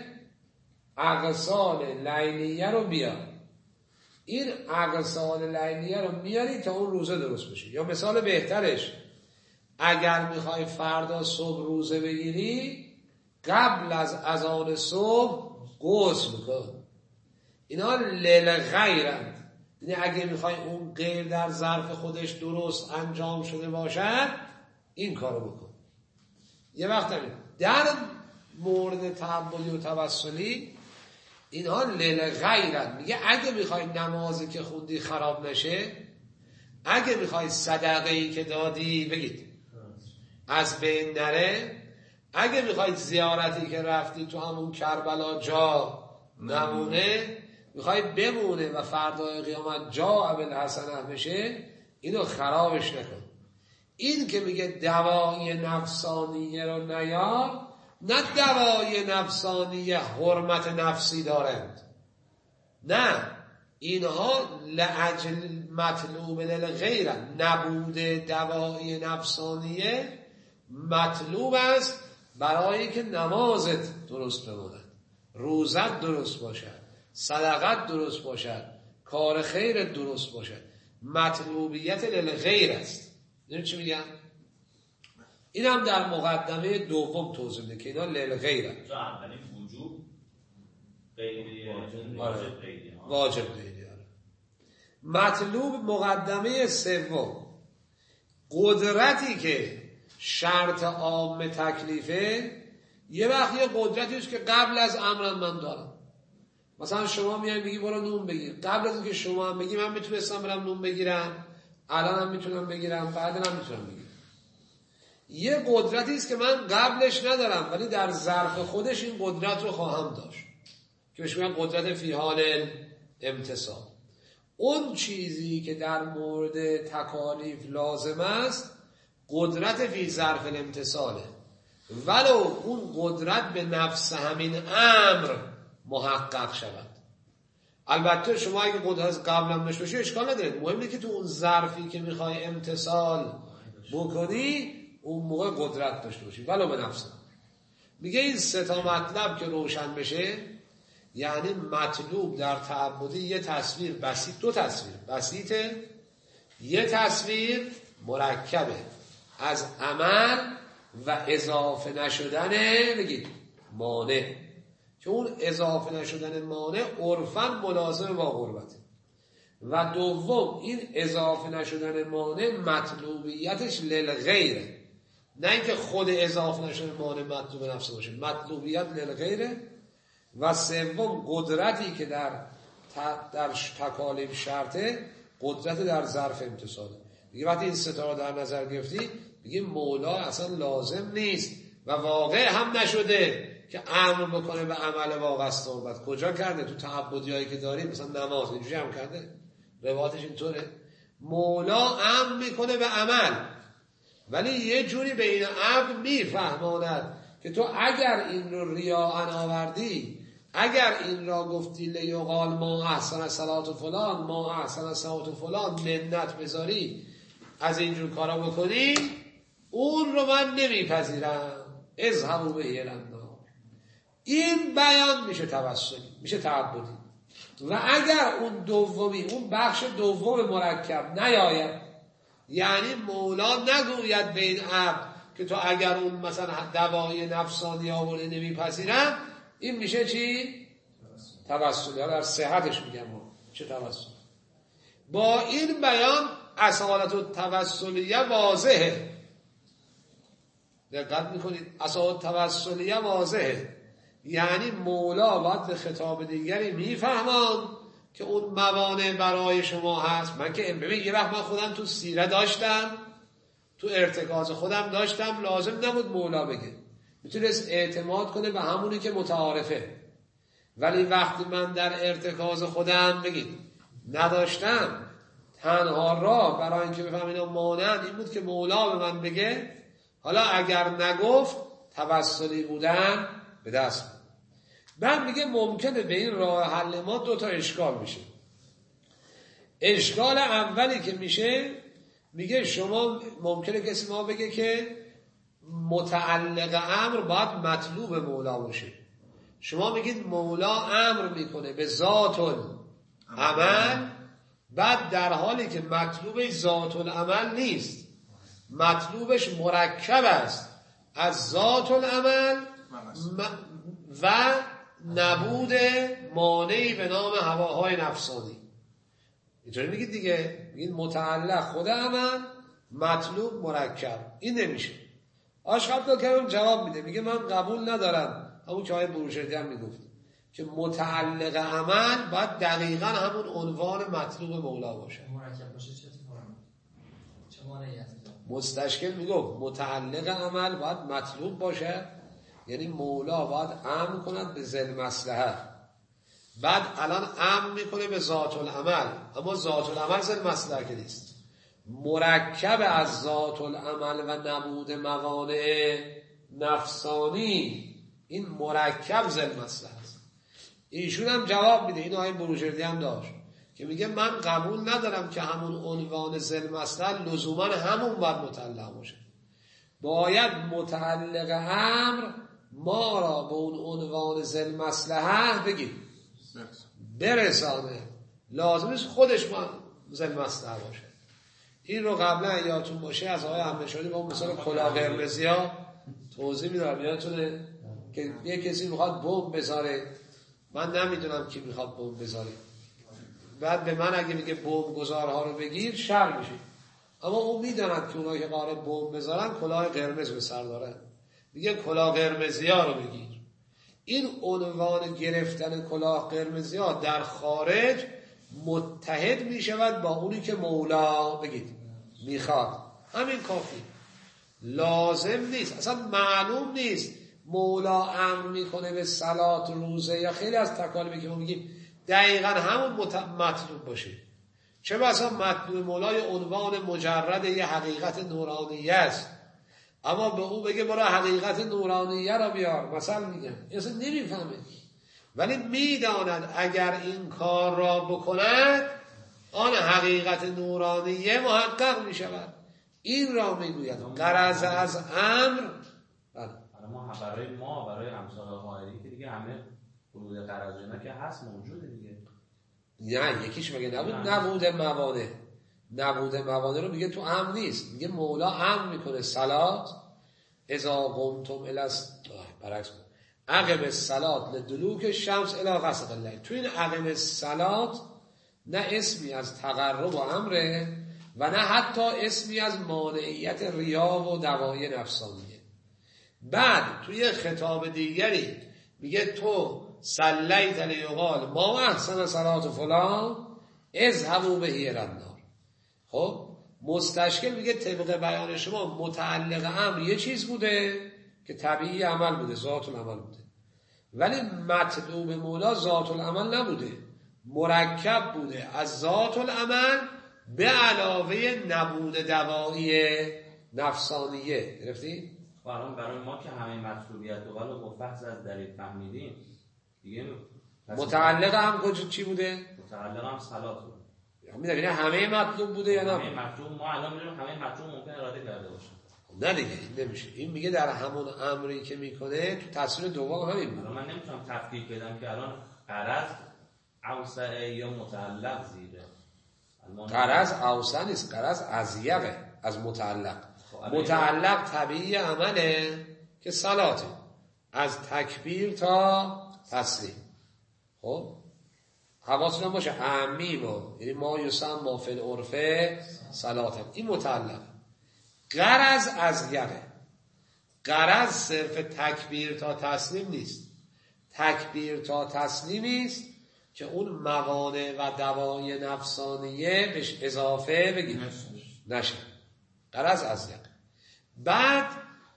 اغسال لیلیه رو بیار، این اغسال لیلیه رو میاری تا اون روزه درست بشه. یا مثال بهترش، اگر میخوای فردا صبح روزه بگیری قبل از اذان صبح غسل کن. اینا للغیرند، یعنی اگه میخوای اون غیر در ظرف خودش درست انجام شده باشد این کارو بکن. یه وقت همین در مورد تعبدی و توسلی اینها للغیرند، میگه اگه میخوای نمازی که خوندی خراب نشه، اگه میخوای صدقه‌ای که دادی بگید از بین نره، اگه میخوای زیارتی که رفتی تو همون کربلا جا نمونه، میخوای بمونه و فردای قیامت جا ابوالحسنه بشه، اینو خرابش نکن. این که میگه دوای نفسانیه رو نیار، نه دوای نفسانیه حرمت نفسی دارند، نه، اینها لعجل مطلوب للغیر، نبود دوای نفسانیه مطلوب است برای که نمازت درست بماند، روزت درست باشد، صدقت درست باشد، کار خیرت درست باشد. مطلوبیت للغیر است. این چی میگم؟ این هم در مقدمه دوم توضیح میده که اینا للغیر است. اولی وجوب غیریه، واجب غیریه. واجب غیریه. مطلوب مقدمه سوم، قدرتی که شرط عام تکلیفه، یه وقت یه قدرتی است که قبل از امرم من دارم. مثلا شما میای میگی برو نون بگیر، قبل از اینکه شما هم بگی من میتونستم برم نون بگیرم، الان هم میتونم بگیرم، بعدا هم میتونم بگیرم. یه قدرتی است که من قبلش ندارم ولی در ظرف خودش این قدرت رو خواهم داشت که بهش میگن قدرت فی حال امتصال. اون چیزی که در مورد تکالیف لازم است قدرت فی ظرف الامتصاله، ولو اون قدرت به نفس همین امر محقق شود. البته شما اگه قدرت قبل هم داشته باشی اشکال نداره، مهمه که تو اون ظرفی که میخوای امتصال بکنی اون موقع قدرت داشته باشی ولو به نفس. میگه این سه تا مطلب که روشن بشه، یعنی مطلوب در تعبدی یه تصویر بسیط، دو تصویر بسیطه، یه تصویر مرکبه از عمل و اضافه نشدن بگید مانع، که اون اضافه نشدن مانع عرفاً ملازم با قربته. و دوم این اضافه نشدن مانع مطلوبیتش للغیره، نه اینکه خود اضافه نشدن مانع مطلوب نفسه باشه، مطلوبیت للغیره. و سوم قدرتی که در در تکالیف شرطه، قدرت در ظرف امتصاله. میگه وقتی این ستا رو در نظر گرفتی، میگه مولا اصلا لازم نیست و واقع هم نشده که امر بکنه به عمل واقعست قربت. کجا کرده؟ تو تعبدی هایی که داریم مثلا نماز اینجوری هم کرده، روایتش اینطوره. مولا امر میکنه به عمل، ولی یه جوری به این امر میفهماند که تو اگر این رو ریاء آوردی، اگر این را گفتی لیقال ما احسن صلات و فلان، ما احسن صلات و فلان، منت بذاری، از اینجور کارا بکنی، اون رو من نمیپذیرم، اذهبوا به النار. این بیان میشه توسلی، میشه تعبدی. و اگر اون دومی، اون بخش دوم مرکب نیاید، یعنی مولا نگوید به این عبد که تو اگر اون مثلا دوای نفسانی آورده نمیپذیرم، این میشه چی؟ توسلی. در صحتش میگم چه توسلی. با این بیان اصالت و توسلیه واضحه. دقت میکنید؟ اصالت توسلیه واضحه، یعنی مولا باید به خطاب دیگری میفهمان که اون موانع برای شما هست. من که ببین یه وقت من خودم تو سیره داشتم، تو ارتکاز خودم داشتم، لازم نبود مولا بگه، میتونست اعتماد کنه به همونی که متعارفه. ولی وقتی من در ارتکاز خودم بگید نداشتم، تنها راه برای اینکه بفهم اینا مانند این بود که مولا به من بگه. حالا اگر نگفت توسلی بودن به دست. بعد میگه ممکنه به این راه حل ما دو تا اشکال میشه. اشکال اولی که میشه، میگه شما ممکنه کسی ما بگه که متعلق امر باید مطلوب مولا باشه. شما میگید مولا امر میکنه به ذات العمل، بعد در حالی که مطلوبش ذات العمل نیست، مطلوبش مرکب است از ذات العمل و نبود مانعی به نام هواهای نفسانی. اینطوری میگید دیگه، میگید متعلق خود عمل، مطلوب مرکب. این نمیشه. آشغال دکرم جواب میده، میگه من قبول ندارم همون که های بروشردی هم میگفت که متعلق عمل باید دقیقا همون عنوان مطلوب مولا باشه. مرکب باشه چه اتفاقی؟ چه مانعی هست؟ مستشکل میگفت متعلق عمل باید مطلوب باشه، یعنی مولا باید امر کند به ذل مصلحه. بعد الان امر میکنه به ذات العمل، اما ذات العمل ذل مصلحه که نیست، مرکب از ذات العمل و نبود موانع نفسانی. این مرکب ذل مصلحه است. ایشون هم جواب میده، این آیه بروجردی هم داشت که میگه من قبول ندارم که همون عنوان ذل مصلحه لزوما همون باید متعلق باشه. باید متعلق امر ما را به اون عنوان ذل مصلحه بگید برسانه، لازم نیست خودش ما ذل مصلحه باشه. این رو قبلا یادتون باشه از آقای احمدشاهی با اون مثال کلاه قرمزی ها توضیح میدارم، یادتونه که یه کسی میخواد بمب بذاره، من نمیدونم کی میخواد بمب بذاره، بعد به من اگه میگه بمب گذارها رو بگیر شر میشه، اما اون میداند که اونایی که قراره بمب بذارن کلاه قرمز به سر دارن، میگه کلاه قرمزی ها رو بگیر. این عنوان گرفتن کلاه قرمزی ها در خارج متحد میشود با اونی که مولا بگید میخواد، همین کافی. لازم نیست، اصلا معلوم نیست مولا امر میکنه به صلات روزه یا خیلی از تکالیفی که ما میگیم دقیقا همون مطلوب باشه. چه بسا مطلوب مولا یه عنوان مجرد یه حقیقت نورانیه است، اما به او بگه برای حقیقت نورانیه را بیار، مثلا میگم اصلا نمیفهمه، ولی میداند اگر این کار را بکند آن حقیقت نورانیه محقق میشود. این را میگوید غرض از امر. ما برای ما برای امثال حائری که دیگه همه حدود قرض اینا که هست موجوده دیگه. نه یکیش مگه نبود نبود موانع. نبود موانع رو میگه تو امر نیست، میگه مولا امر میکنه صلات اذا قمتم الی برعکس اقم الصلات لدلوک شمس الی غسق الليل. تو این اقم الصلات نه اسمی از تقرب و امره و نه حتی اسمی از مانعیت ریا و دوای نفسانیه. بعد توی خطاب دیگری میگه تو صلیت لیقال ما احسن صلات فلان اذهبوا به النار. خب مستشکل میگه طبق بیان شما متعلق امر یه چیز بوده که طبیعی عمل بوده، ذات العمل بوده، ولی مطلوب مولا ذات العمل نبوده، مرکب بوده از ذات العمل به علاوه نبود دوایی نفسانیه. گرفتی؟ برای برای ما که همه مطلوبیت و ولو با فحص از دلیل فهمیدیم دیگه متعلق هم کجا چی بوده؟ متعلق هم صلات بوده. میدونی همه مطلوب بوده یا نه؟ همه مطلوب ما الان میدونیم همه مطلوب ممکن اراده کرده باشه. نه دیگه این نمیشه. این میگه در همون امری که میکنه تو تصویر دوم همین بود. من نمیتونم تفکیک بدم که الان غرض اوسع یا متعلق زیره. غرض اوسع نیست، غرض ازیقه از متعلق. متعلق طبیعی عمله که صلاته از تکبیر تا تسلیم. خب حواستون باشه عمی ما یعنی ما یسم ما فی العرفه صلاته این متعلق. غرض از یقه. غرض صرف تکبیر تا تسلیم نیست، تکبیر تا تسلیمی است که اون موانع و دوای نفسانیه بهش اضافه بگید نشه. غرض از یقه. بعد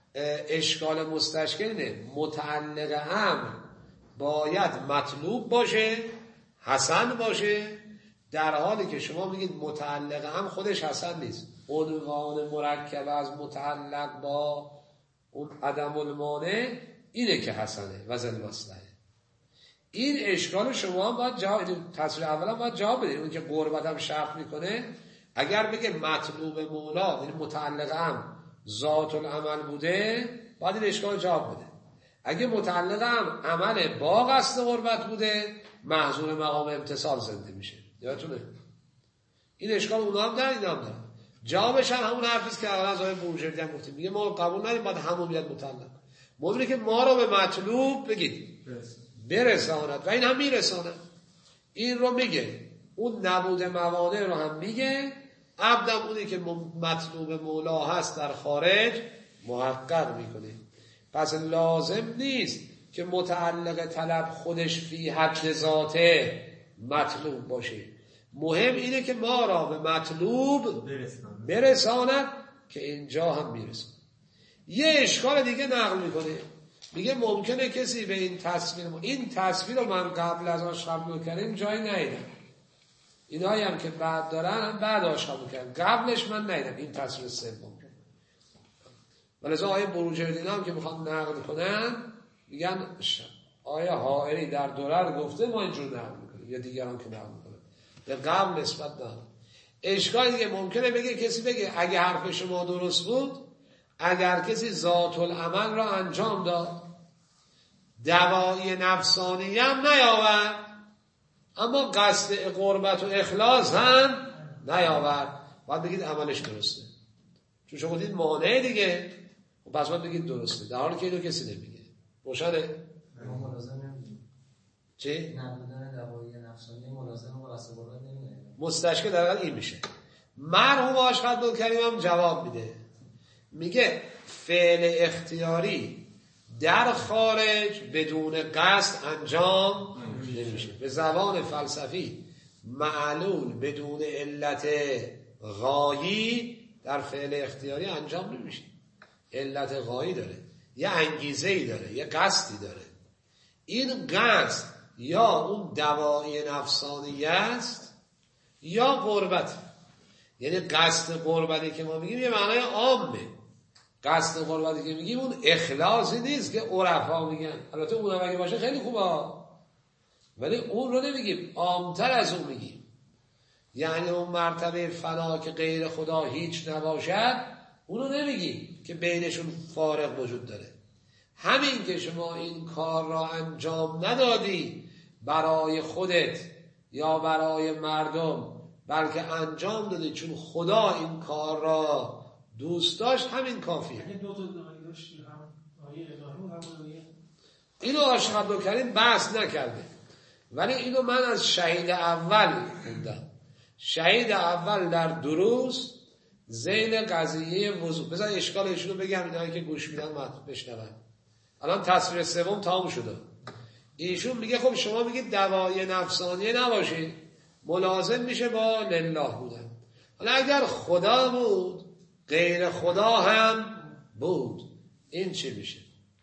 اشکال مستشکل اینه متعلق امر باید مطلوب باشه، حسن باشه، در حالی که شما میگید متعلق امر خودش حسن نیست. عنوان مرکب از متعلق با اون عدم المانع اینه که حسنه و ذل مصلحه. این اشکال شما هم باید جواب تصویر اولا باید جواب بدید. اون که قربت هم شرط میکنه اگر بگه مطلوب مولا یعنی متعلق امر ذات العمل بوده باید این اشکال جواب بده. اگه متعلق امر عمل با قصد قربت بوده محظور مقام امتصال زنده میشه. یادتونه این اشکال اونا هم دارن اینا هم دارن. جوابش هم همون حرفیست که اول از آقای بروجردی هم گفتیم. میگه ما قبول نداریم باید همون بیاد متعلق. موضوعی که ما رو به مطلوب بگید برساند و این هم میرساند. این رو میگه. اون نبود موانع رو هم میگه. عبدم اونی که مطلوب مولا هست در خارج محقق میکنه. پس لازم نیست که متعلق طلب خودش فی حد ذاته مطلوب باشه. مهم اینه که ما را به مطلوب برساند که اینجا هم میرساند. یه اشکال دیگه نقل میکنه. میگه ممکنه کسی به این تصویر این تصویر رو من قبل از آشغال کردیم جایی ندیدم. اینایی هم که بعد دارن هم بعد آشغال کردن. قبلش من ندیدم این تصویر سوم. ولذا آیه بروجردی هم که میخوان نقل کنن میگن آیه حائری در درر گفته ما اینجور نقل میکنیم یا دیگران که نقل میکنن به قبل نسبت دارن. اشکال دیگه ممکنه بگه کسی بگه اگه حرف شما درست بود اگر کسی ذات العمل را انجام داد دوایی نفسانی هم نیاورد اما قصد قربت و اخلاص هم نیاورد باید بگید عملش درسته. چون شما گفتید مانع دیگه و پس باید بگید درسته در حالی که اینو کسی نمیگه. روشنه؟ ما ملازم نمیگیم چی؟ نبودن دوایی نفسانی ملازم و قصد قربت نمیگیم. مستشکل در این میشه. مرحوم آشقد الکریم هم جواب میده. میگه فعل اختیاری در خارج بدون قصد انجام نمیشه. به زبان فلسفی معلول بدون علت غایی در فعل اختیاری انجام نمیشه. علت غایی داره، یه انگیزه‌ای داره، یه قصدی داره. این قصد یا اون دوایی نفسانی است یا قربت. یعنی قصد قربتی که ما میگیم یه معنای عامه. قصد قربتی که میگیم اون اخلاصی نیست که عرفا میگن. البته اون هم اگه باشه خیلی خوبه ولی اون رو نمیگیم، عامتر از اون میگیم. یعنی اون مرتبه فنا که غیر خدا هیچ نباشد اون رو نمیگیم که بینشون فارق وجود داره. همین که شما این کار را انجام ندادی برای خودت یا برای مردم، بلکه انجام دادی چون خدا این کار را دوست داشت، همین کافیه. اینو آشق عبدالکریم بحث نکرده، ولی اینو من از شهید اول خوندم. شهید اول در دروس ذیل قضیه وضو، بذار اشکالشون رو بگم اینایی که گوش میدن بشنون. الان تصویر سوم تمام شده. ایشون میگه خب شما میگید دوای نفسانیه نباشید، ملازم میشه با لله بودن. حالا اگر خدا بود غیر خدا هم بود، این چی میشه؟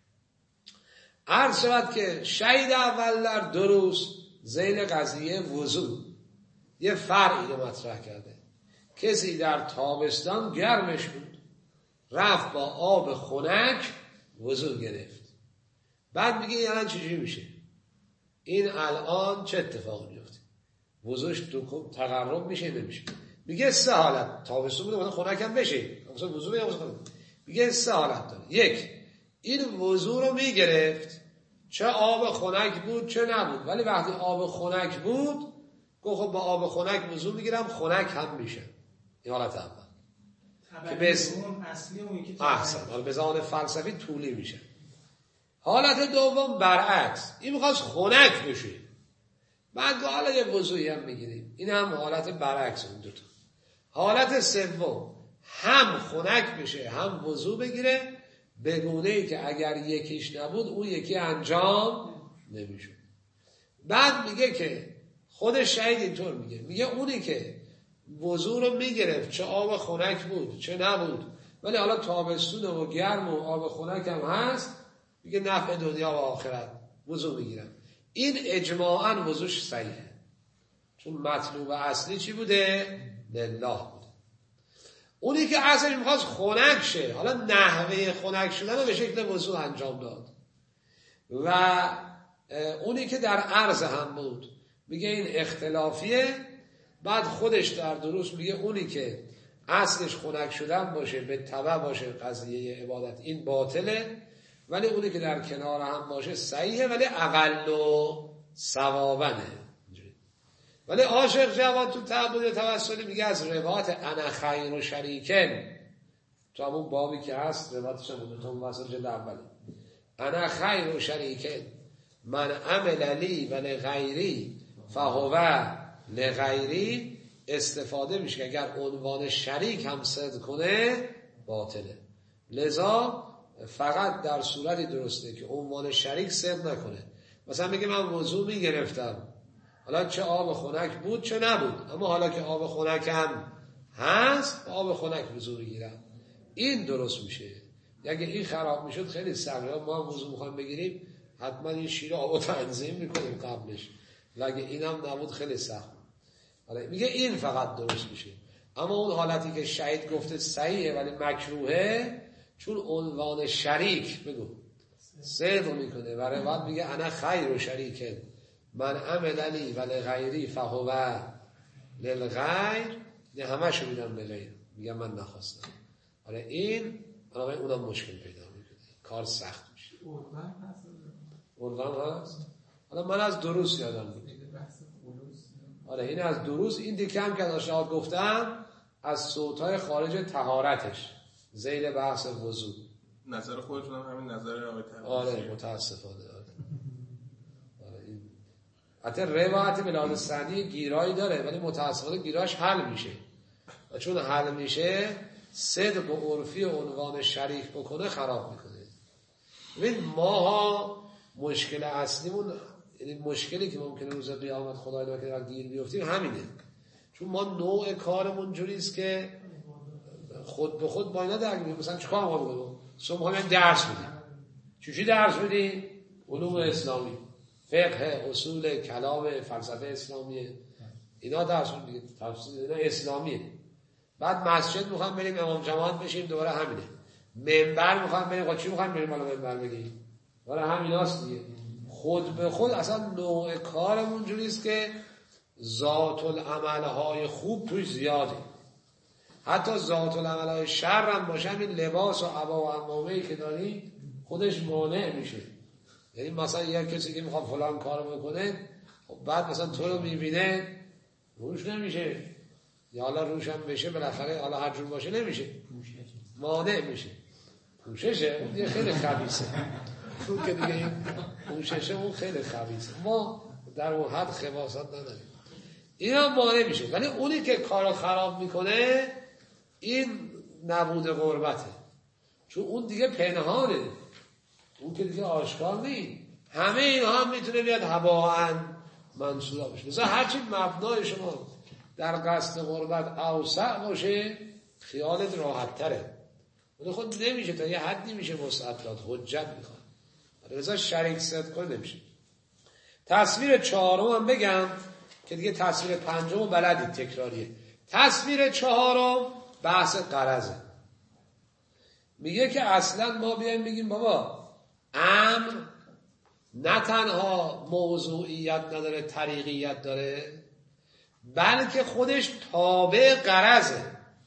عرض شود که شهید اول در دروس ذیل قضیه وضو یه فرعی رو مطرح کرده. کسی در تابستان گرمش بود، رفت با آب خنک وضو گرفت. بعد میگه یعنی چجوری میشه؟ این الان چه اتفاقی میفته؟ وضوش تقرب میشه نمیشه؟ میگه سه حالت. تابستون بوده مثلا خنک هم بشه، مثلا وضو بگه مثلا میگه سه حالت داره. یک، این وضو رو میگرفت چه آب خنک بود چه نبود، ولی وقتی آب خنک بود گفت خب با آب خنک وضو میگیرم، خنک هم میشه. این حالت اول که بس اصلی اون یکی احسن، حالا به زبان فلسفی طولی میشه. حالت دوم برعکس، این میخواد خنک بشه، بعد حالا یه وضویی هم میگیریم. این هم حالت برعکس اون دوتا. حالت سوم هم خنک بشه هم وضو بگیره، به گونه‌ای که اگر یکیش نبود اون یکی انجام نمیشه. بعد میگه که خود شهید اینطور میگه، میگه اونی که وضو رو میگرفت چه آب خنک بود چه نبود، ولی حالا تابستون و گرم و آب خنک هم هست، میگه نفع دنیا و آخرت وضو میگیرم. این اجماعاً وضوش صحیحه، چون مطلوب اصلی چی بوده؟ لله بوده. اونی که اصلا میخواست خنک شه، حالا نحوه خنک شدن رو به شکل وضو انجام داد. و اونی که در عرض هم بود میگه این اختلافیه. بعد خودش در دروس میگه اونی که اصلش خنک شدن باشه به تبع باشه قضیه عبادت این باطله، ولی اونی که در کنار هم باشه صحیحه، ولی اقل و ثوابنه. ولی عاشق جوان تو تعبد توسلی میگه از روایت انا خیر و شریکن، تو همون بابی که هست روایتش هم بوده تو واسه جلد اوله، انا خیر و شریکن من عمل لی و لغیری فهو لغیری، استفاده میشه که اگر عنوان شریک هم صدق کنه باطله. لذا فقط در صورتی درسته که عنوان شریک صدق نکنه. مثلا میگه من وضو میگرفتم، حالا چه آب خنک بود چه نبود، اما حالا که آب خنک هم هست آب خنک وضو میگیرم، این درست میشه. اگه این خراب میشد خیلی سخته. ما وضو میخوایم بگیریم حتما این شیر آب تنظیم میکنیم قبلش، اگه اینم نبود خیلی سخت. حالا میگه این فقط درست میشه. اما اون حالتی که شهید گفته صحیحه ولی مکروهه، چون عنوان شریک بگو صدق میکنه و روایت میگه انا خیر و شریکن من عمل لی و لغیری فهو للغیر، نه همشو میدم به غیر، میگم من نخواستم. حالا این حالا اونم مشکل پیدا میکنه، کار سخت میشه. عنوان هست. حالا من از دروس یادم میاد، حالا این از دروس این دیگه هم که داشتم گفتم از صوتهای خارج طهارتش ذیل بحث وضو. نظر خودتون هم همین نظر آقای طهارت. آره متاسفانه. آره این حتی روایت بلاد ثانی گیرایی داره ولی متاسفانه گیراش حل میشه، و چون حل میشه صدق و عرفی عنوان شریک بکنه خراب میکنه. ببین ماها مشکل اصلیمون، یعنی مشکلی که ممکنه روز قیامت خدای نکنه گیر بیفتیم همینه، چون ما نوع کارمون جوریست که خود به خود با اینا درگیریم. مثلا چیکار ما بکنیم؟ صبح هم درس میدیم. چی درس میدیم؟ علوم اسلامی، فقه، اصول کلام، فلسفه اسلامیه، اینا درس میدیم. تفسیر اینا اسلامیه. بعد مسجد میخوام بریم امام جماعت بشیم، دوباره همینه. منبر میخوام بریم، چی میخوام بریم بالا منبر بگیم؟ دوباره همیناست دیگه. خود به خود اصلا نوع کارمون جوریست که ذات العملهای خوب توش زیاده. حتی ذات العملهای شر هم باشه، این لباس و عبا و عمامه‌ای که داری خودش مانع میشه. یعنی مثلا یک کسی که میخواد فلان کارو بکنه، خب بعد مثلا تو رو میبینه روش نمیشه، یا حالا روشم بشه بالاخره حالا هر جور باشه نمیشه، مانع میشه. پوششه اون دیگه خیلی خبیثه، اون که دیگه این پوششه اون خیلی خبیثه. ما در اون حد خباثت نداریم، اینا مانع میشه. ولی اونی که کارو خراب میکنه این نبود قربته، چون اون دیگه پنهانه، اون که دیگه آشکار نیست. همه اینها هم میتونه بیاد هباهن منصورا بشه. مثلا هرچی مبنای شما در قصد قربت اوسع باشه خیالت راحت تره. اون خود نمیشه، تا یه حدی میشه وسعت داد، حجت میخواد. مثلا شریک صدق کنه نمیشه. تصویر چهارم هم بگم که دیگه تصویر پنجم رو بلدید، تکراریه. تصویر چهارم بحث غرضه. میگه که اصلا ما بیایم بگیم بابا امر نه تنها موضوعیت نداره، طریقیت داره، بلکه خودش تابع غرضه.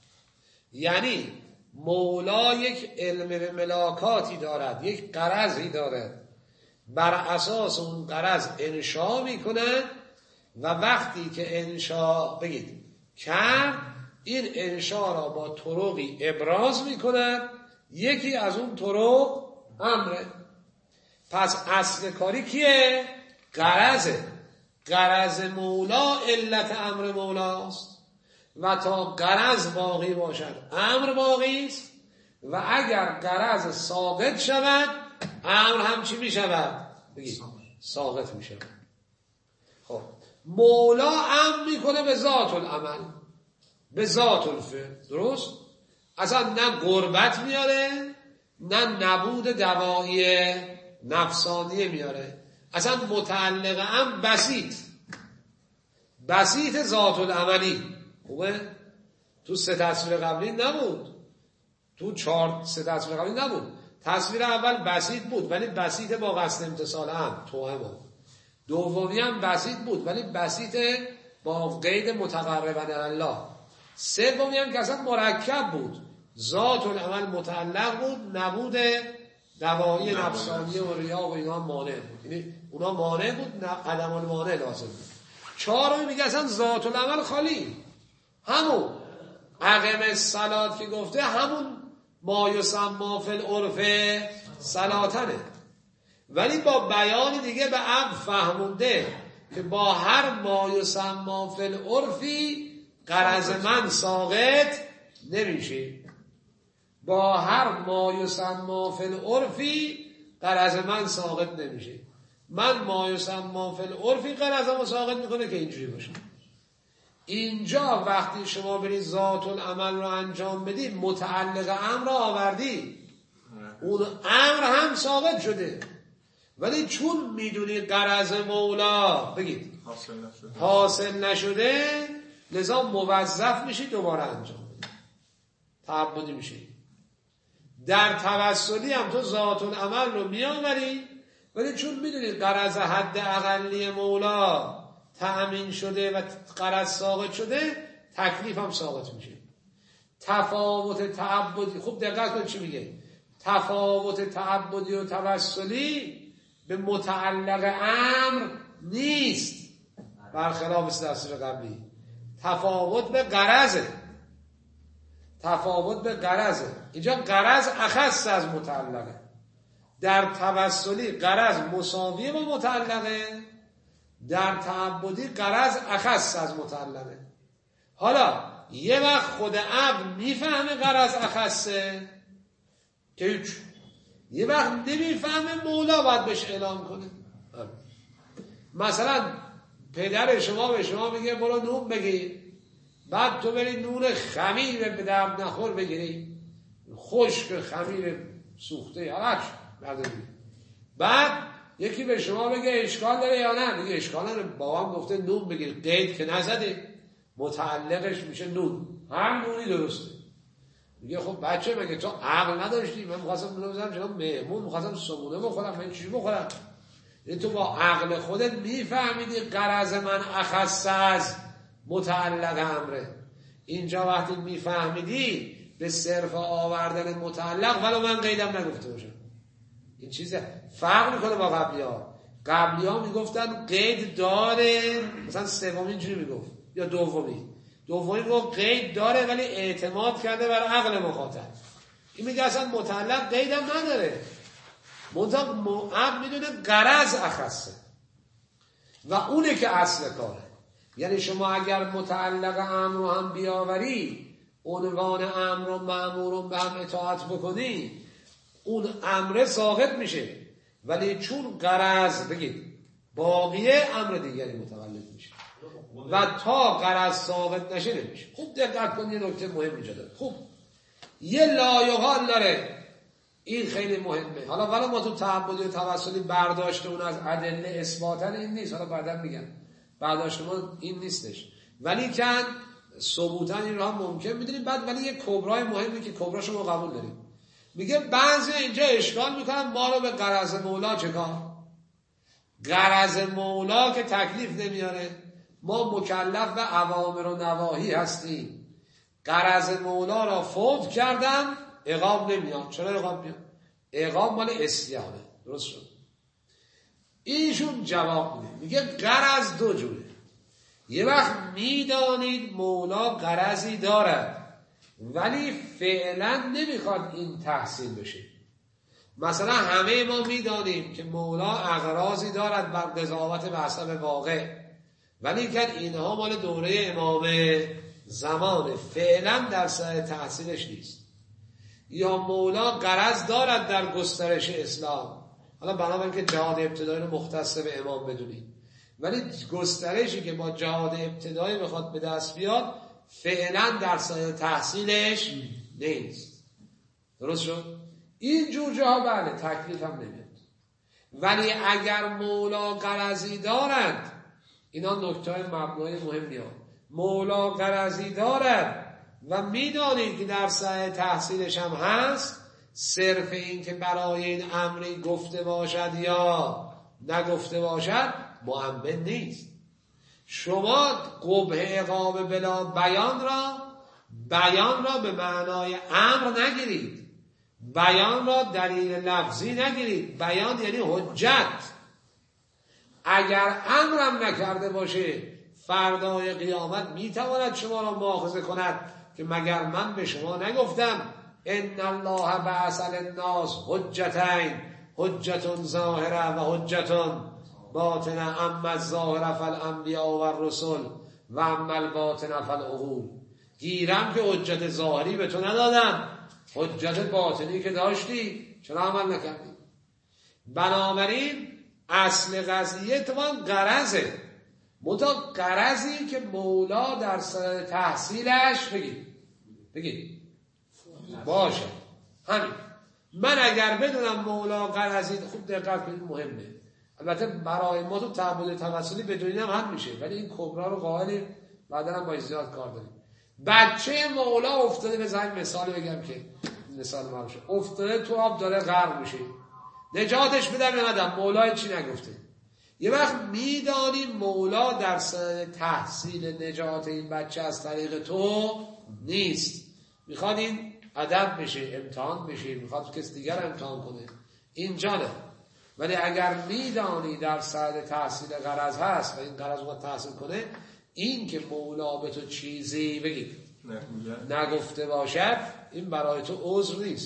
یعنی مولا یک علم ملاکاتی دارد، یک غرضی دارد، بر اساس اون غرض انشا میکنه و وقتی که انشا بگید کرد، این انشا را با طرقی ابراز میکنه. یکی از اون طرق امره. پس اصل کاری کیه؟ غرضه. غرض مولا علت امر مولاست و تا غرض باقی باشد امر باقی است، و اگر غرض ساقط شود امر هم چی می شود؟ بگید ساقط می شود. خب مولا امر میکنه به ذات العمل، به ذات الفعل، درست؟ اصلا نه قربت میاره نه نبود دوایی نفسانی میاره، اصلا متعلق هم بسیط بسیط ذات العملی. خوبه؟ تو سه تصویر قبلی نبود، تو چهار سه تصویر قبلی نبود. تصویر اول بسیط بود ولی بسیط با قصد امتصال هم توهم هم. دومی هم بسیط بود ولی بسیط با قید متقربن الله. سومی هم که اصلا مرکب بود، ذات العمل متعلق بود، نبود دوایی نفسانی و ریا و اینا مانع بود، یعنی اونا مانع بود، عدم المانع لازم بود. چهارمی میگه اصلا ذات العمل خالی، همون اقم الصلات که گفته همون ما یسمى فی العرف صلاتنه، ولی با بیان دیگه به عقل فهمونده که با هر ما یسمى فی العرفی غرض من ساقط نمیشه. با هر ما یسمى فی العرفی غرض من ساقط نمیشه. من ما یسمى فی العرفی غرضمو ساقط میکنه که اینجوری باشه. اینجا وقتی شما برید ذات العمل رو انجام بدید، متعلق امر رو آوردی، اون امر هم ثابت شده، ولی چون میدونی غرض مولا بگید حاصل نشده, حاصل نشده لذا موظف میشی دوباره انجام بدی، تعبدی میشی. در توسلی هم تو ذات العمل رو میآوری، ولی چون میدونی غرض حد اقلی مولا تأمین شده و غرض ساقط شده، تکلیف هم ساقط میشه. تفاوت تعبدی، خوب دقت کن چی میگه، تفاوت تعبدی و توسلی به متعلق امر نیست، برخلاف تصویر قبلی. تفاوت به غرضه، تفاوت به غرضه. اینجا غرض اخص از متعلقه، در توسلی غرض مساویه با متعلقه، در تعبدی غرض اخص از متعلقه. حالا یه وقت خود عقل میفهمه غرض اخصه که هیچ، یه وقت نمیفهمه، مولا باید بهش اعلام کنه. مثلا پدر شما به شما میگه برو نون بگیر، بعد تو بری نون خمیر به درد نخور بگیری، خشک خمیر سوخته هرچ برداری، بعد یکی به شما بگه اشکال داره یا نه، میگه اشکال نداره، بابام گفته نون بگیر، قید که نزده، متعلقش میشه نون، هم نونی درسته. میگه خب بچه مگه تو عقل نداشتی؟ من میخواستم نون بزنم چرا مهمون، میخواستم صبونه بخورم، من چی بخورم؟ یعنی تو با عقل خودت میفهمیدی غرض من اخص از متعلق امره. اینجا وقتی میفهمیدی به صرف آوردن متعلق، ولو من قیدم نگفته باشم، این چیزه فرق میکنه با قبلی ها. قبلی ها میگفتن قید داره، مثلا سومی اینجوری میگفت یا دومی دومی میگفت قید داره ولی اعتماد کرده بر عقل مخاطب. این میگه اصلا متعلق قید هم نداره، منطق عقل میدونه غرض اخصه و اونه که اصل کاره. یعنی شما اگر متعلق امر رو هم بیاوری، عنوان امر رو مأمور به هم اطاعت بکنی، اون امر ساقط میشه، ولی چون غرض بگید باقیه امر دیگری متولد میشه و تا غرض ساقط نشه نمیشه. خوب دقت کن، یه نکته مهم اینجا داره. خوب یه لایحال داره، این خیلی مهمه. حالا ولی ما تو تعبدی و توسلی برداشت اون از ادله اثباتن این نیست، حالا بعدا میگم برداشت ما این نیستش، ولی کن ثبوتن این رو هم ممکن میدونیم. بعد ولی یه کبرای مهمی که کبراشو ما قبول داریم، میگه بعضی اینجا اشکال میکنن ما رو به غرض مولا چه کار؟ غرض مولا که تکلیف نمیاره، ما مکلف به اوامر و نواهی هستیم، غرض مولا را فوت کردن عقاب نمیاد. چرا عقاب میاد؟ عقاب مال اسیانه. درست شد؟ ایشون جواب میده، میگه غرض دو جوره. یه وقت میدانید مولا غرضی دارد ولی فعلا نمیخواد این تحصیل بشه. مثلا همه ما میدانیم که مولا اغراضی دارد بر قضاوت به حسب واقع، ولی که اینها مال دوره امام زمانه، فعلا در سر تحصیلش نیست. یا مولا غرض دارد در گسترش اسلام، حالا بنابراین که جهاد ابتدایی رو مختص به امام بدونید، ولی گسترشی که با جهاد ابتدایی بخواد به دست بیاد فعلا در سایه تحصیلش نیست. درست شد؟ این جور جاها بله تکلیف هم نمیاد. ولی اگر مولا غرضی دارد، اینا نکته مبنای مهمی ها، مولا غرضی دارد و میدانید که در سایه تحصیلش هم هست، صرف این که برای این امری گفته باشد یا نگفته باشد مؤمن نیست. شما قبح عقاب بلا بیان را بیان را به معنای امر نگیرید، بیان را دلیل لفظی نگیرید. بیان یعنی حجت. اگر امرم نکرده باشه فردای قیامت میتواند شما را مؤاخذه کند که مگر من به شما نگفتم ان الله بعث للناس حجتین، حجت ظاهره و حجت باطنه، اما الظاهره فالانبیاء و الرسل و اما الباطنه فالعقول. گیرم که حجت ظاهری به تو ندادم، حجت باطنی که داشتی چرا عمل نکردی؟ بنابراین اصل قضیه توان غرضه، متا غرضی که مولا در سر تحصیلش بگید بگید باشه. همین من اگر بدونم مولا غرضی، خوب دقت کنید مهمه، البته برای ما تو تعبد توسلی بدونیم هم میشه، ولی این کبرا رو قائلیم، بعدا هم با زیاد کار داریم. بچه مولا افتاده، به زمین مثال بگم که مثال ما باشه، افتاده تو آب داره غرق میشه، نجاتش بدم یا ندم؟ مولا چی نگفته؟ یه وقت میدانیم مولا در سر تحصیل نجات این بچه از طریق تو نیست، میخواد این ادب بشه، امتحان بشه، میخواد کس دیگر امتحان کنه، اینجا نه. ولی اگر میدانی در سر تحصیل غرض هست و این غرض رو تحصیل کنه، این که مولا به تو چیزی بگید نگفته باشد، این برای تو عذر نیست.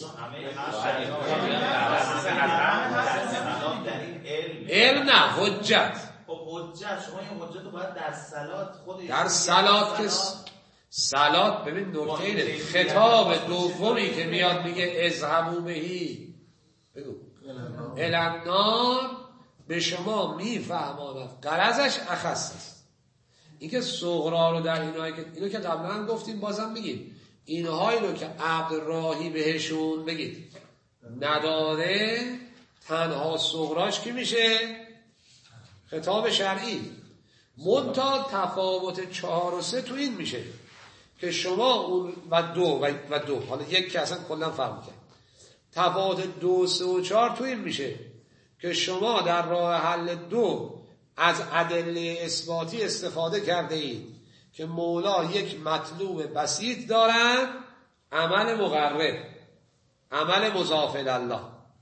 علم نه، حجت. خب حجت، شما این حجت رو باید در صلات خودش، در صلات که صلات، ببین نکته اینه، خطاب دومی که میاد میگه اذهبوا بهی بگو الانار، به شما میفهماند غرضش اخص است. این که صغرا رو در اینهایی که اینو که قبلا گفتیم بازم بگیم، اینهایی رو که عبد راهی بهشون بگید نداره، تنها صغراش کی میشه؟ خطاب شرعی. منتها تفاوت چهار و سه تو این میشه که شما اون و دو و دو حالا یک که اصلا کلا فهم کرد، تفاوت دو سه و چهار تو این میشه که شما در راه حل دو از ادله اثباتی استفاده کرده اید که مولا یک مطلوب بسیط دارن، عمل مقرب، عمل مضاف الله.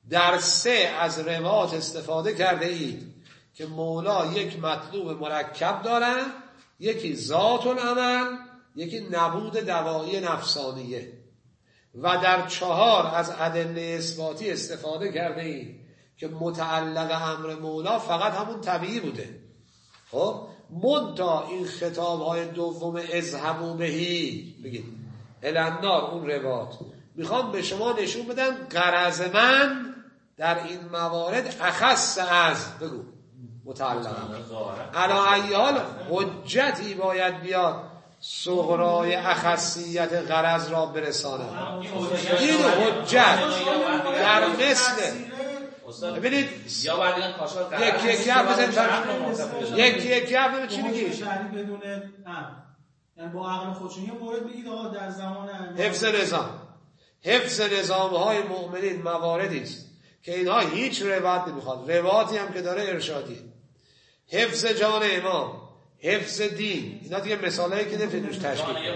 در سه از روات استفاده کرده اید که مولا یک مطلوب مرکب دارن، یکی ذات العمل، یکی نبود دوایی نفسانیه، و در چهار از ادله اثباتی استفاده کرده اید که متعلق امر مولا فقط همون طبیعی بوده. خب منتها این خطاب های دوم اذهبوا بهی بگید النار اون روات میخوام به شما نشون بدم غرض من در این موارد اخص از بگو متعلق علی ای حال حجتی باید بیاد صغرای اخصیت غرض را برساند. این حجت در مثل ببینید یا بعد این کاشا یکی یکی حرف بزنید یکی یکی حرف بزنید چی میگی؟ شهری بدون هم یعنی با عقل خودشون یه مورد بگید آقا در زمان حفظ نظام حفظ نظام های مؤمنین مواردی است که اینها هیچ روایت نمیخواد، روایتی هم که داره ارشادی، حفظ جان امام، حفظ دین، اینا دیگه مثالایی که نمیشه توش تشکیل کنه.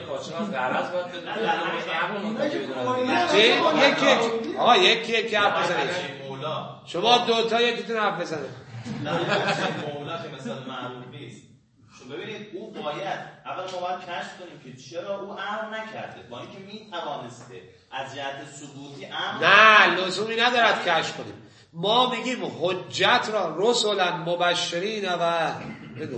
یکی یکی آقا یکی یکی حرف بزنید. شما دو تا یکیتون حرف بزنید. مولا که مثلا معروف نیست. شما ببینید او باید اول ما باید کشف کنیم که چرا او امر نکرده، با اینکه میتوانسته از جهت ثبوتی امر نه لزومی ندارد کشف کنیم. ما میگیم حجت را رسلا مبشرین و بگو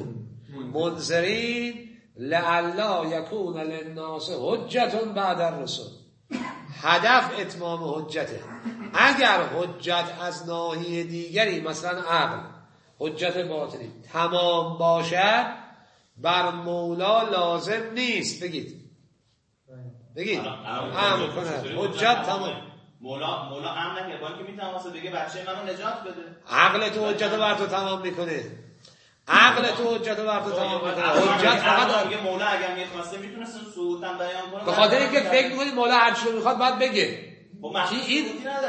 منذرین لعلا یکون للناس حجت بعد الرسل. هدف اتمام حجته. اگر حجت از ناحیه دیگری مثلا عقل حجت باطنی تمام باشد بر مولا لازم نیست بگید بگید امر کنه حجت تمام. مولا مولا امر نکنه با اینکه میتونه واسه بگه بچه منو نجات بده. عقل تو حجت بر تو تمام میکنه. عقل تو حجت بر تو تمام میکنه. حجت فقط میگه مولا اگر میخواسته میتونه صورتا بیان کنه. به خاطر اینکه فکر میکنی مولا هر چی میخواد باید بگه. چی این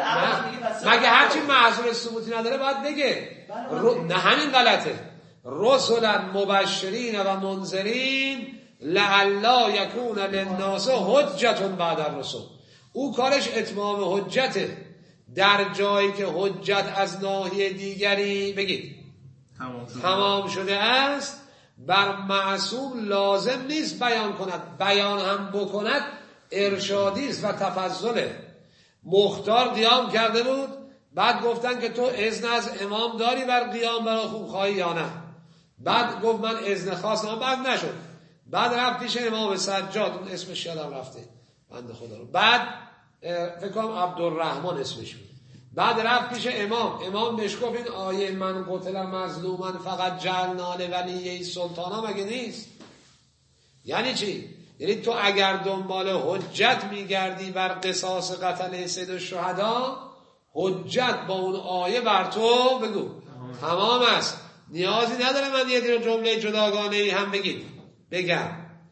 مگه هر چی معذور ثبوتی نداره باید بگه. نه همین غلطه. رسلا مبشرین و منذرین لعلا یکون للناس حجت بعد الرسل. او کارش اتمام حجته. در جایی که حجت از ناحیه دیگری بگید تمام شده, تمام شده است بر معصوم لازم نیست بیان کند. بیان هم بکند ارشادی است و تفضله. مختار قیام کرده بود، بعد گفتن که تو اذن از امام داری بر قیام برای خوبخواهی یا نه؟ بعد گفت من اذن خواستم، بعد نشد. بعد رفت پیش امام سجاد، اون اسمش یادم رفته بنده خدا رو، بعد فکر کنم عبدالرحمن اسمش بود. بعد رفت پیش امام، امام بهش گفت این آیه من قتل مظلومن فقط جعلنا لولیه سلطانا مگه نیست؟ یعنی چی؟ یعنی تو اگر دنبال حجت میگردی بر قصاص قتل سید الشهدا، حجت با اون آیه بر تو بگو تمام است. نیازی نداره من یه دیر جمله جداگانه ای هم بگید بگم.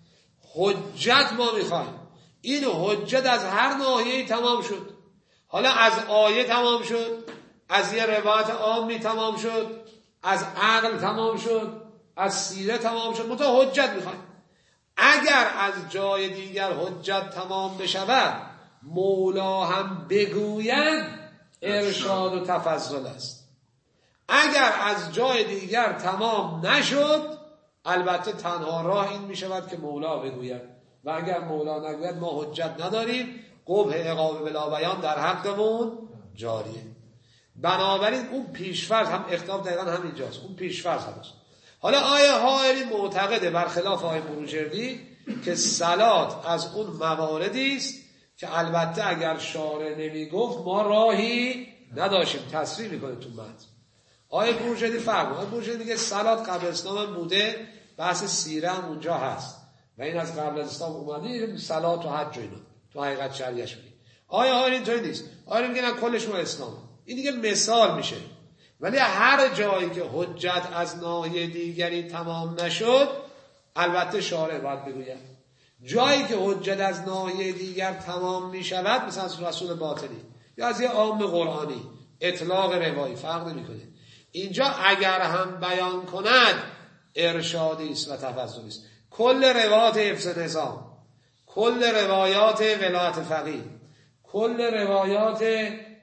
حجت ما میخوایم. این حجت از هر ناحیه‌ای تمام شد. حالا از آیه تمام شد، از یه روایت عامی تمام شد، از عقل تمام شد، از سیره تمام شد. متا حجت میخوایم. اگر از جای دیگر حجت تمام بشود مولا هم بگوید ارشاد و تفضل است. اگر از جای دیگر تمام نشد البته تنها راه این می شود که مولا بگوید، و اگر مولا نگوید ما حجت نداریم، قبح عقاب بلا بیان در حقمون جاریه. بنابراین اون پیشفرض هم اختلاف دقیقا همینجاست، اون پیشفرض هست. حالا آیه حائری معتقده برخلاف آیه بروجردی که صلات از اون مواردی است که البته اگر شارع نمی گفت ما راهی نداشتیم. تصریح میکنه تو متن. آیه بروجردی فرق آیه بروجردی میگه صلات قبل اسلام هم بوده، بحث سیره هم اونجا هست و این از قبل از اسلام اومده، صلات و حج و اینا تو حقیقت شریعش میگه. آیه حائری اینطوری نیست. آیه میگه نه کلش ما اسلام. این دیگه مثال میشه. ولی هر جایی که حجت از ناحیه دیگری تمام نشد البته شارع باید بگوید. جایی که حجت از ناحیه دیگر تمام می شود مثلا از رسول باطنی یا از یه عام قرآنی اطلاق روایی فرق نمی کنه. اینجا اگر هم بیان کند ارشادی است و تفضلی است. کل روایات حفظ نظام، کل روایات ولایت فقیه، کل روایات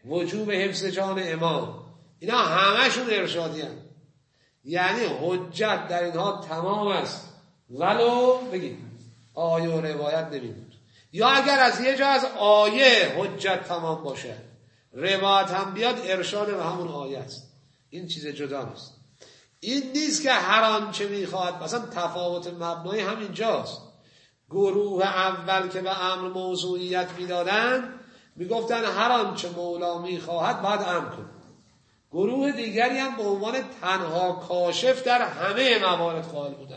وجوب حفظ جان امام، اینا همشون ارشادی هم. یعنی حجت در اینها تمام است ولو بگید آیه و روایت نمیبود. یا اگر از یه جا از آیه حجت تمام باشه روایت هم بیاد ارشاد به همون آیه است، این چیز جدا نیست. این نیست که هر آنچه میخواد، مثلا تفاوت مبنای همینجاست. گروه اول که به امر موضوعیت میدادن میگفتن هر آنچه مولا میخواهد باید امر کن. گروه دیگری هم به عنوان تنها کاشف در همه موارد قائل بودن.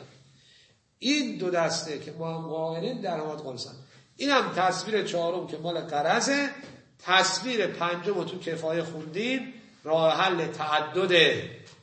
این دو دسته که ما هم قائلین در حمایت قائل هستن. این هم تصویر چهارم که مال غرضه. تصویر پنجم رو تو کفایه خوندیم، راه حل تعدد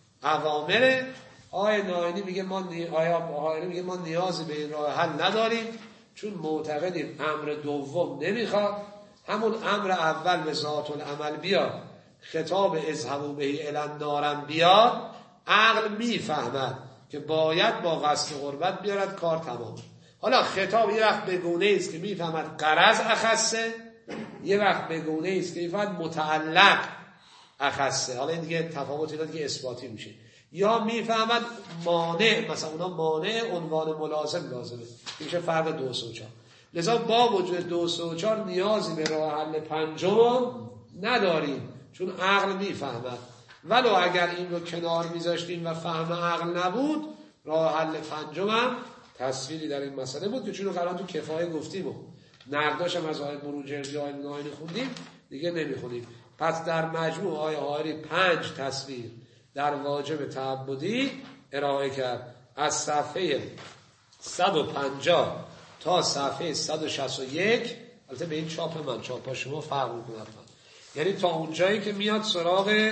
اوامر. آیه ناینی میگه ما نی... آیه آیه میگه ما نیازی به این راه حل نداریم، چون معتقدیم امر دوم نمیخواد، همون امر اول به ذات العمل بیاد، خطاب اذهبوا به الی النار بیاد، عقل میفهمد که باید با قصد قربت بیارد، کار تمام. حالا خطاب یه وقت بگونه است که میفهمد غرض اخصه، یه وقت بگونه است که میفهمد متعلق اخصه. حالا این دیگه تفاوت اینا دیگه اثباتی میشه. یا میفهمد مانع، مثلا اونا مانع عنوان ملازم لازمه، میشه فرق دو سه و چهار. لذا با وجود دو سه و چهار نیازی به راه حل پنجم نداریم، چون عقل میفهمد. ولو اگر این رو کنار میذاشتیم و فهم عقل نبود، راه حل پنجم هم تصویری در این مسئله بود که چون قرار تو کفایه گفتیم و نقداش هم از آیه بروجردی آیه ناینی خوندیم، دیگه نمیخونیم. پس در مجموع آیه هایری پنج تصویر در واجب تعبدی ارائه کرد. از صفحه صد و پنجاه تا صفحه صد و شصت و یک، البته به این چاپ من، چاپ شما فرق میکنه حتما، یعنی تا اون جایی که میاد سراغ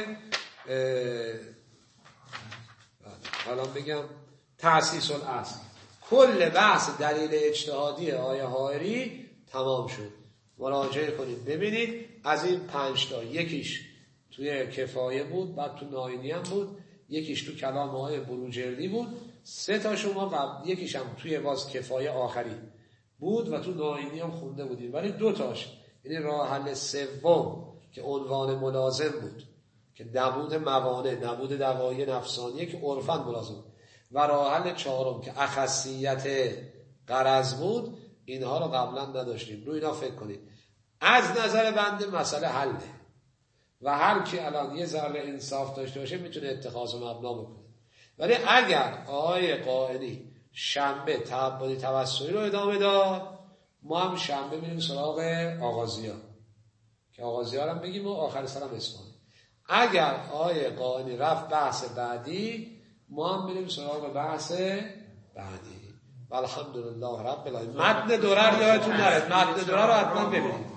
الان بگم تأسیس الاصل، کل بحث دلیل اجتهادی آیه هایری تمام شد. مراجعه کنید ببینید. از این پنج تا یکیش توی کفایه بود، بعد تو ناینی هم بود، یکیش تو کلام آقای بروجردی بود، سه تا شما قبل، یکیش هم توی باز کفایه آخری بود و تو ناینی هم خونده بودیم. ولی دو تاش، یعنی راه حل سوم که عنوان ملازم بود که نبود موانع، نبود دوایی نفسانیه که عرفاً ملازم بود، و راه حل چهارم که اخصیت غرض بود، اینها رو قبلا نداشتیم. روی اینا فکر کنید. از نظر بنده مسئله حله و هر کی الان یه ذره انصاف داشته باشه میتونه اتخاذ مبنا بکنه. ولی اگر آقای قائلی شنبه تعبدی توسلی رو ادامه داد، ما هم شنبه میریم سراغ آغازی‌ها که آغازی‌ها رو هم بگیم و آخر سر هم اصفهان. اگر آقای قائلی رفت بحث بعدی، ما هم میریم سراغ بحث بعدی. والحمدلله رب العالمین. متن درر یادتون نره، متن درر رو حتما ببینید.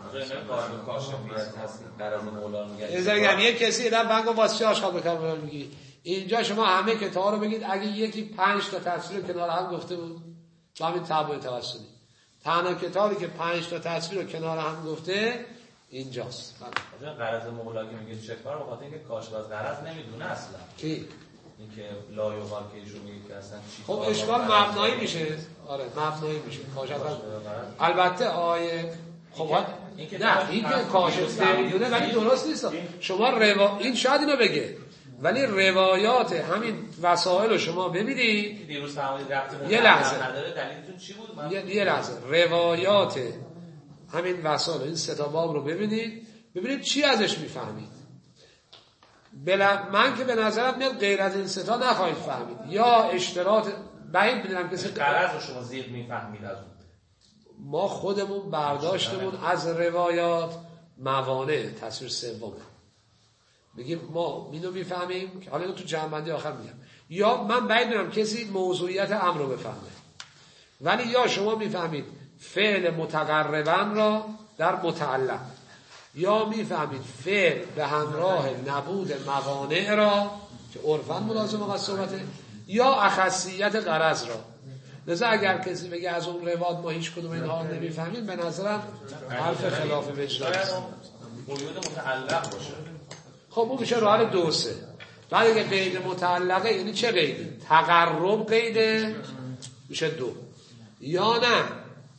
ازاگم یک کسی اینا بنگو واسه چه آشغال بکنم میگی اینجا شما همه کتاب رو بگید، اگه یکی پنج تا تفسیر کنار هم گفته بود با همین تعبیر توسلی، تنها کتابی که پنج تا تفسیر رو کنار هم گفته اینجاست. غرض مولا که میگه چه کار، بخاطر اینکه کاشف از غرض نمیدونه اصلا. کی؟ اینکه لا یقال که ایشون میگه که اصلا چی، خب اشکال مبنایی میشه. آره مبنایی میشه کاشف. البته آیه خب نه این که کاشف نمیدونه ولی درست نیست. شما روا... این شاید اینو بگه، ولی روایات همین وسائل رو شما ببینید. دیروز فرمودید ربط یه لحظه نداره، دلیلتون چی بود؟ من یه, یه لحظه روایات همین وسائل این سه تا باب رو ببینید، ببینید چی ازش میفهمید. بلا... من که به نظرم میاد غیر از این سه تا نخواهید فهمید، یا اشتراط بعید میدونم کسی غرض رو شما زیر میفهمید. از اون ما خودمون برداشتمون از روایات موانع تصویر سومه، میگیم ما اینو میفهمیم که حالا اینو تو جمع‌بندی آخر میگم، یا من بعید میدونم کسی موضوعیت امر رو بفهمه، ولی یا شما میفهمید فعل متقربا را در متعلق، یا میفهمید فعل به همراه نبود موانع را که عرفاً ملازم از صحبته، یا اخصیت غرض را. لذا اگر کسی بگه از اون روایات ما هیچ کدوم اینها رو نمیفهمیم، به نظرم حرف خلاف وجدان است. قیود متعلق باشه. خب اون میشه رو حال دو سه. بعد اگه قید متعلقه یعنی چه قیدی؟ تقرب قیده میشه دو، یا نه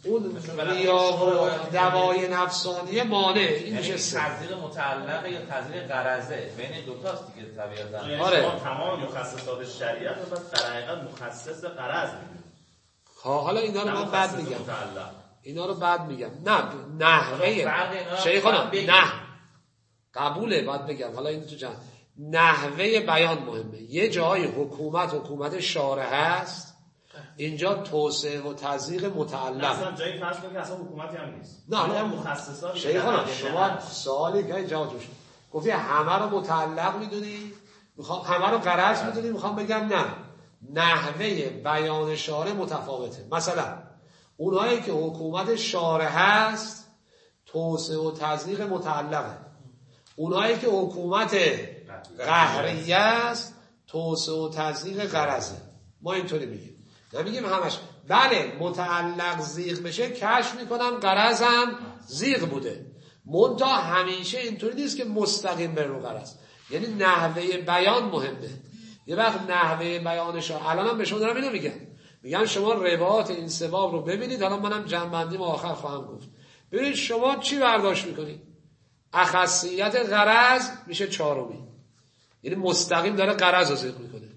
اون ریا و دوای نفسانیه مانع. این میشه سه. تذیق متعلقه یا تذیق غرضه بین دو تاست دیگه طبیعتا. یعنی آره. شما تمام مخصصات شریعت رو بس در حقیقت مخصص غرض میدونید. حالا اینا رو من بعد میگم. اینا رو بعد میگم. نه نحوه شیخانا نه قبوله بعد بگم. حالا این تو جان نحوه بیان مهمه. یه جای حکومت حکومت شارع هست، اینجا توسعه و تضییق متعلق. اصلا جایی فرض کنید که اصلا حکومتی هم نیست. نه نه مخصصات شیخانا شما سوالی که جواب توش گفتی همه رو متعلق میدونی، میخوام همه رو غرض میدونی، میخوام بگم نه نحوه بیان شارع متفاوته. مثلا اونایی که حکومت شارع هست توسعه و تضییق متعلقه، اونایی که حکومت قهریه است توسعه و تضییق غرضه. ما اینطوری میگیم، نمیگیم همش. بله متعلق زیغ بشه کشف میکنم غرضم زیغ بوده، منتها همیشه اینطوری نیست که مستقیم بر رو غرض. یعنی نحوه بیان مهمه. یه وقت نحوه بیانش الان هم به شما دارم اینو میگم، میگن شما روایات این سه باب رو ببینید. حالا منم جنبندی آخر خواهم گفت. ببینید شما چی برداشت میکنید؟ اخصیت غرض میشه چهارمی، یعنی مستقیم داره غرض رو ذکر میکنه.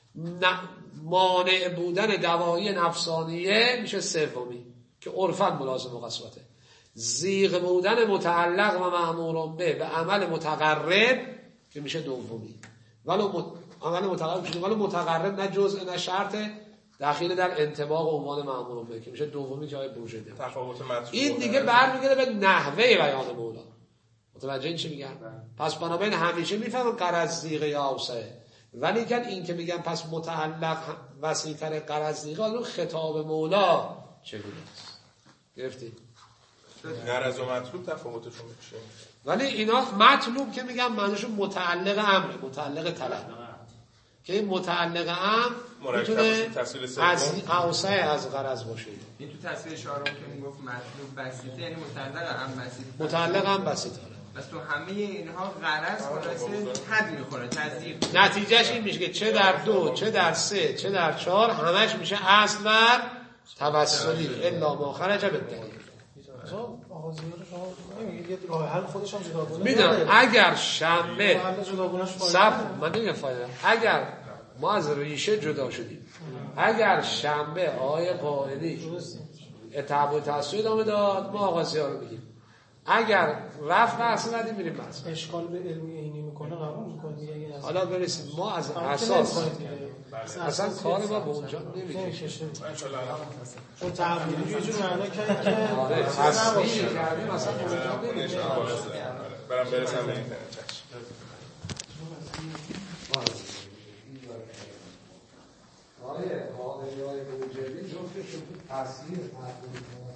مانع بودن دوایی نفسانیه میشه سومی که عرفاً ملازم مقصوته. زیغ بودن متعلق و مأمور به به عمل متقرب که میشه دومی. ولو مت... عمل متقرب میشه ولو متقرب نه جزء نه شرط داخل در انطباق عنوان مأمور به که میشه دومی که های بروژه. تفاوت مطلوب این دیگه برمیگره به نحوه بیان مولا. متوجه این چی میگم؟ پس بنابراین همیشه میفهمم غرض زیغه یا اوسعه، ولی کن این که میگم پس متعلق وسیع‌تر غرض زیغه، اون خطاب مولا چگونه است؟ گرفتی؟ غرض و مطلوب تفاوتشون میشه. ولی اینا مطلوب که میگم معنیشون متعلق امر، متعلق طلب، که این متعلق امر میتونه از اوسع از غرض باشه. این تو تصویر شعارم که میگفت مطلوب بسیطه، یعنی متعلق امر بسیطه. متعلق امر بسیطه. بس تو همه اینها غرض خلاصه حد میخوره، تضییق. نتیجهش این میشه که چه در دو، چه در سه، چه در چهار همش میشه اصل و توسلی الا ما خرج بالدلیل. آقا زیاد شما نمیگید یه راه حل خودش هم جداگونه میدونم. اگر شنبه سب من نمیگم فایده، اگر ما از ریشه جدا شدیم، اگر شنبه آقای قائلی اتعاب و تأثیر ادامه داد ما آغازی ها رو بگیم، اگر رفت بحث ندیم میریم بحث. اشکال به علمی اینی میکنه قبول میکنه. حالا برسیم ما از اساس اصلا کار ما به اونجا نمیشه. اون تعبیری یه جور معنا کرد که آره تصویر کردیم اصلا اونجا نمیشه. برام برسم به این تنه. آره قاعده های موجبی چون که تصویر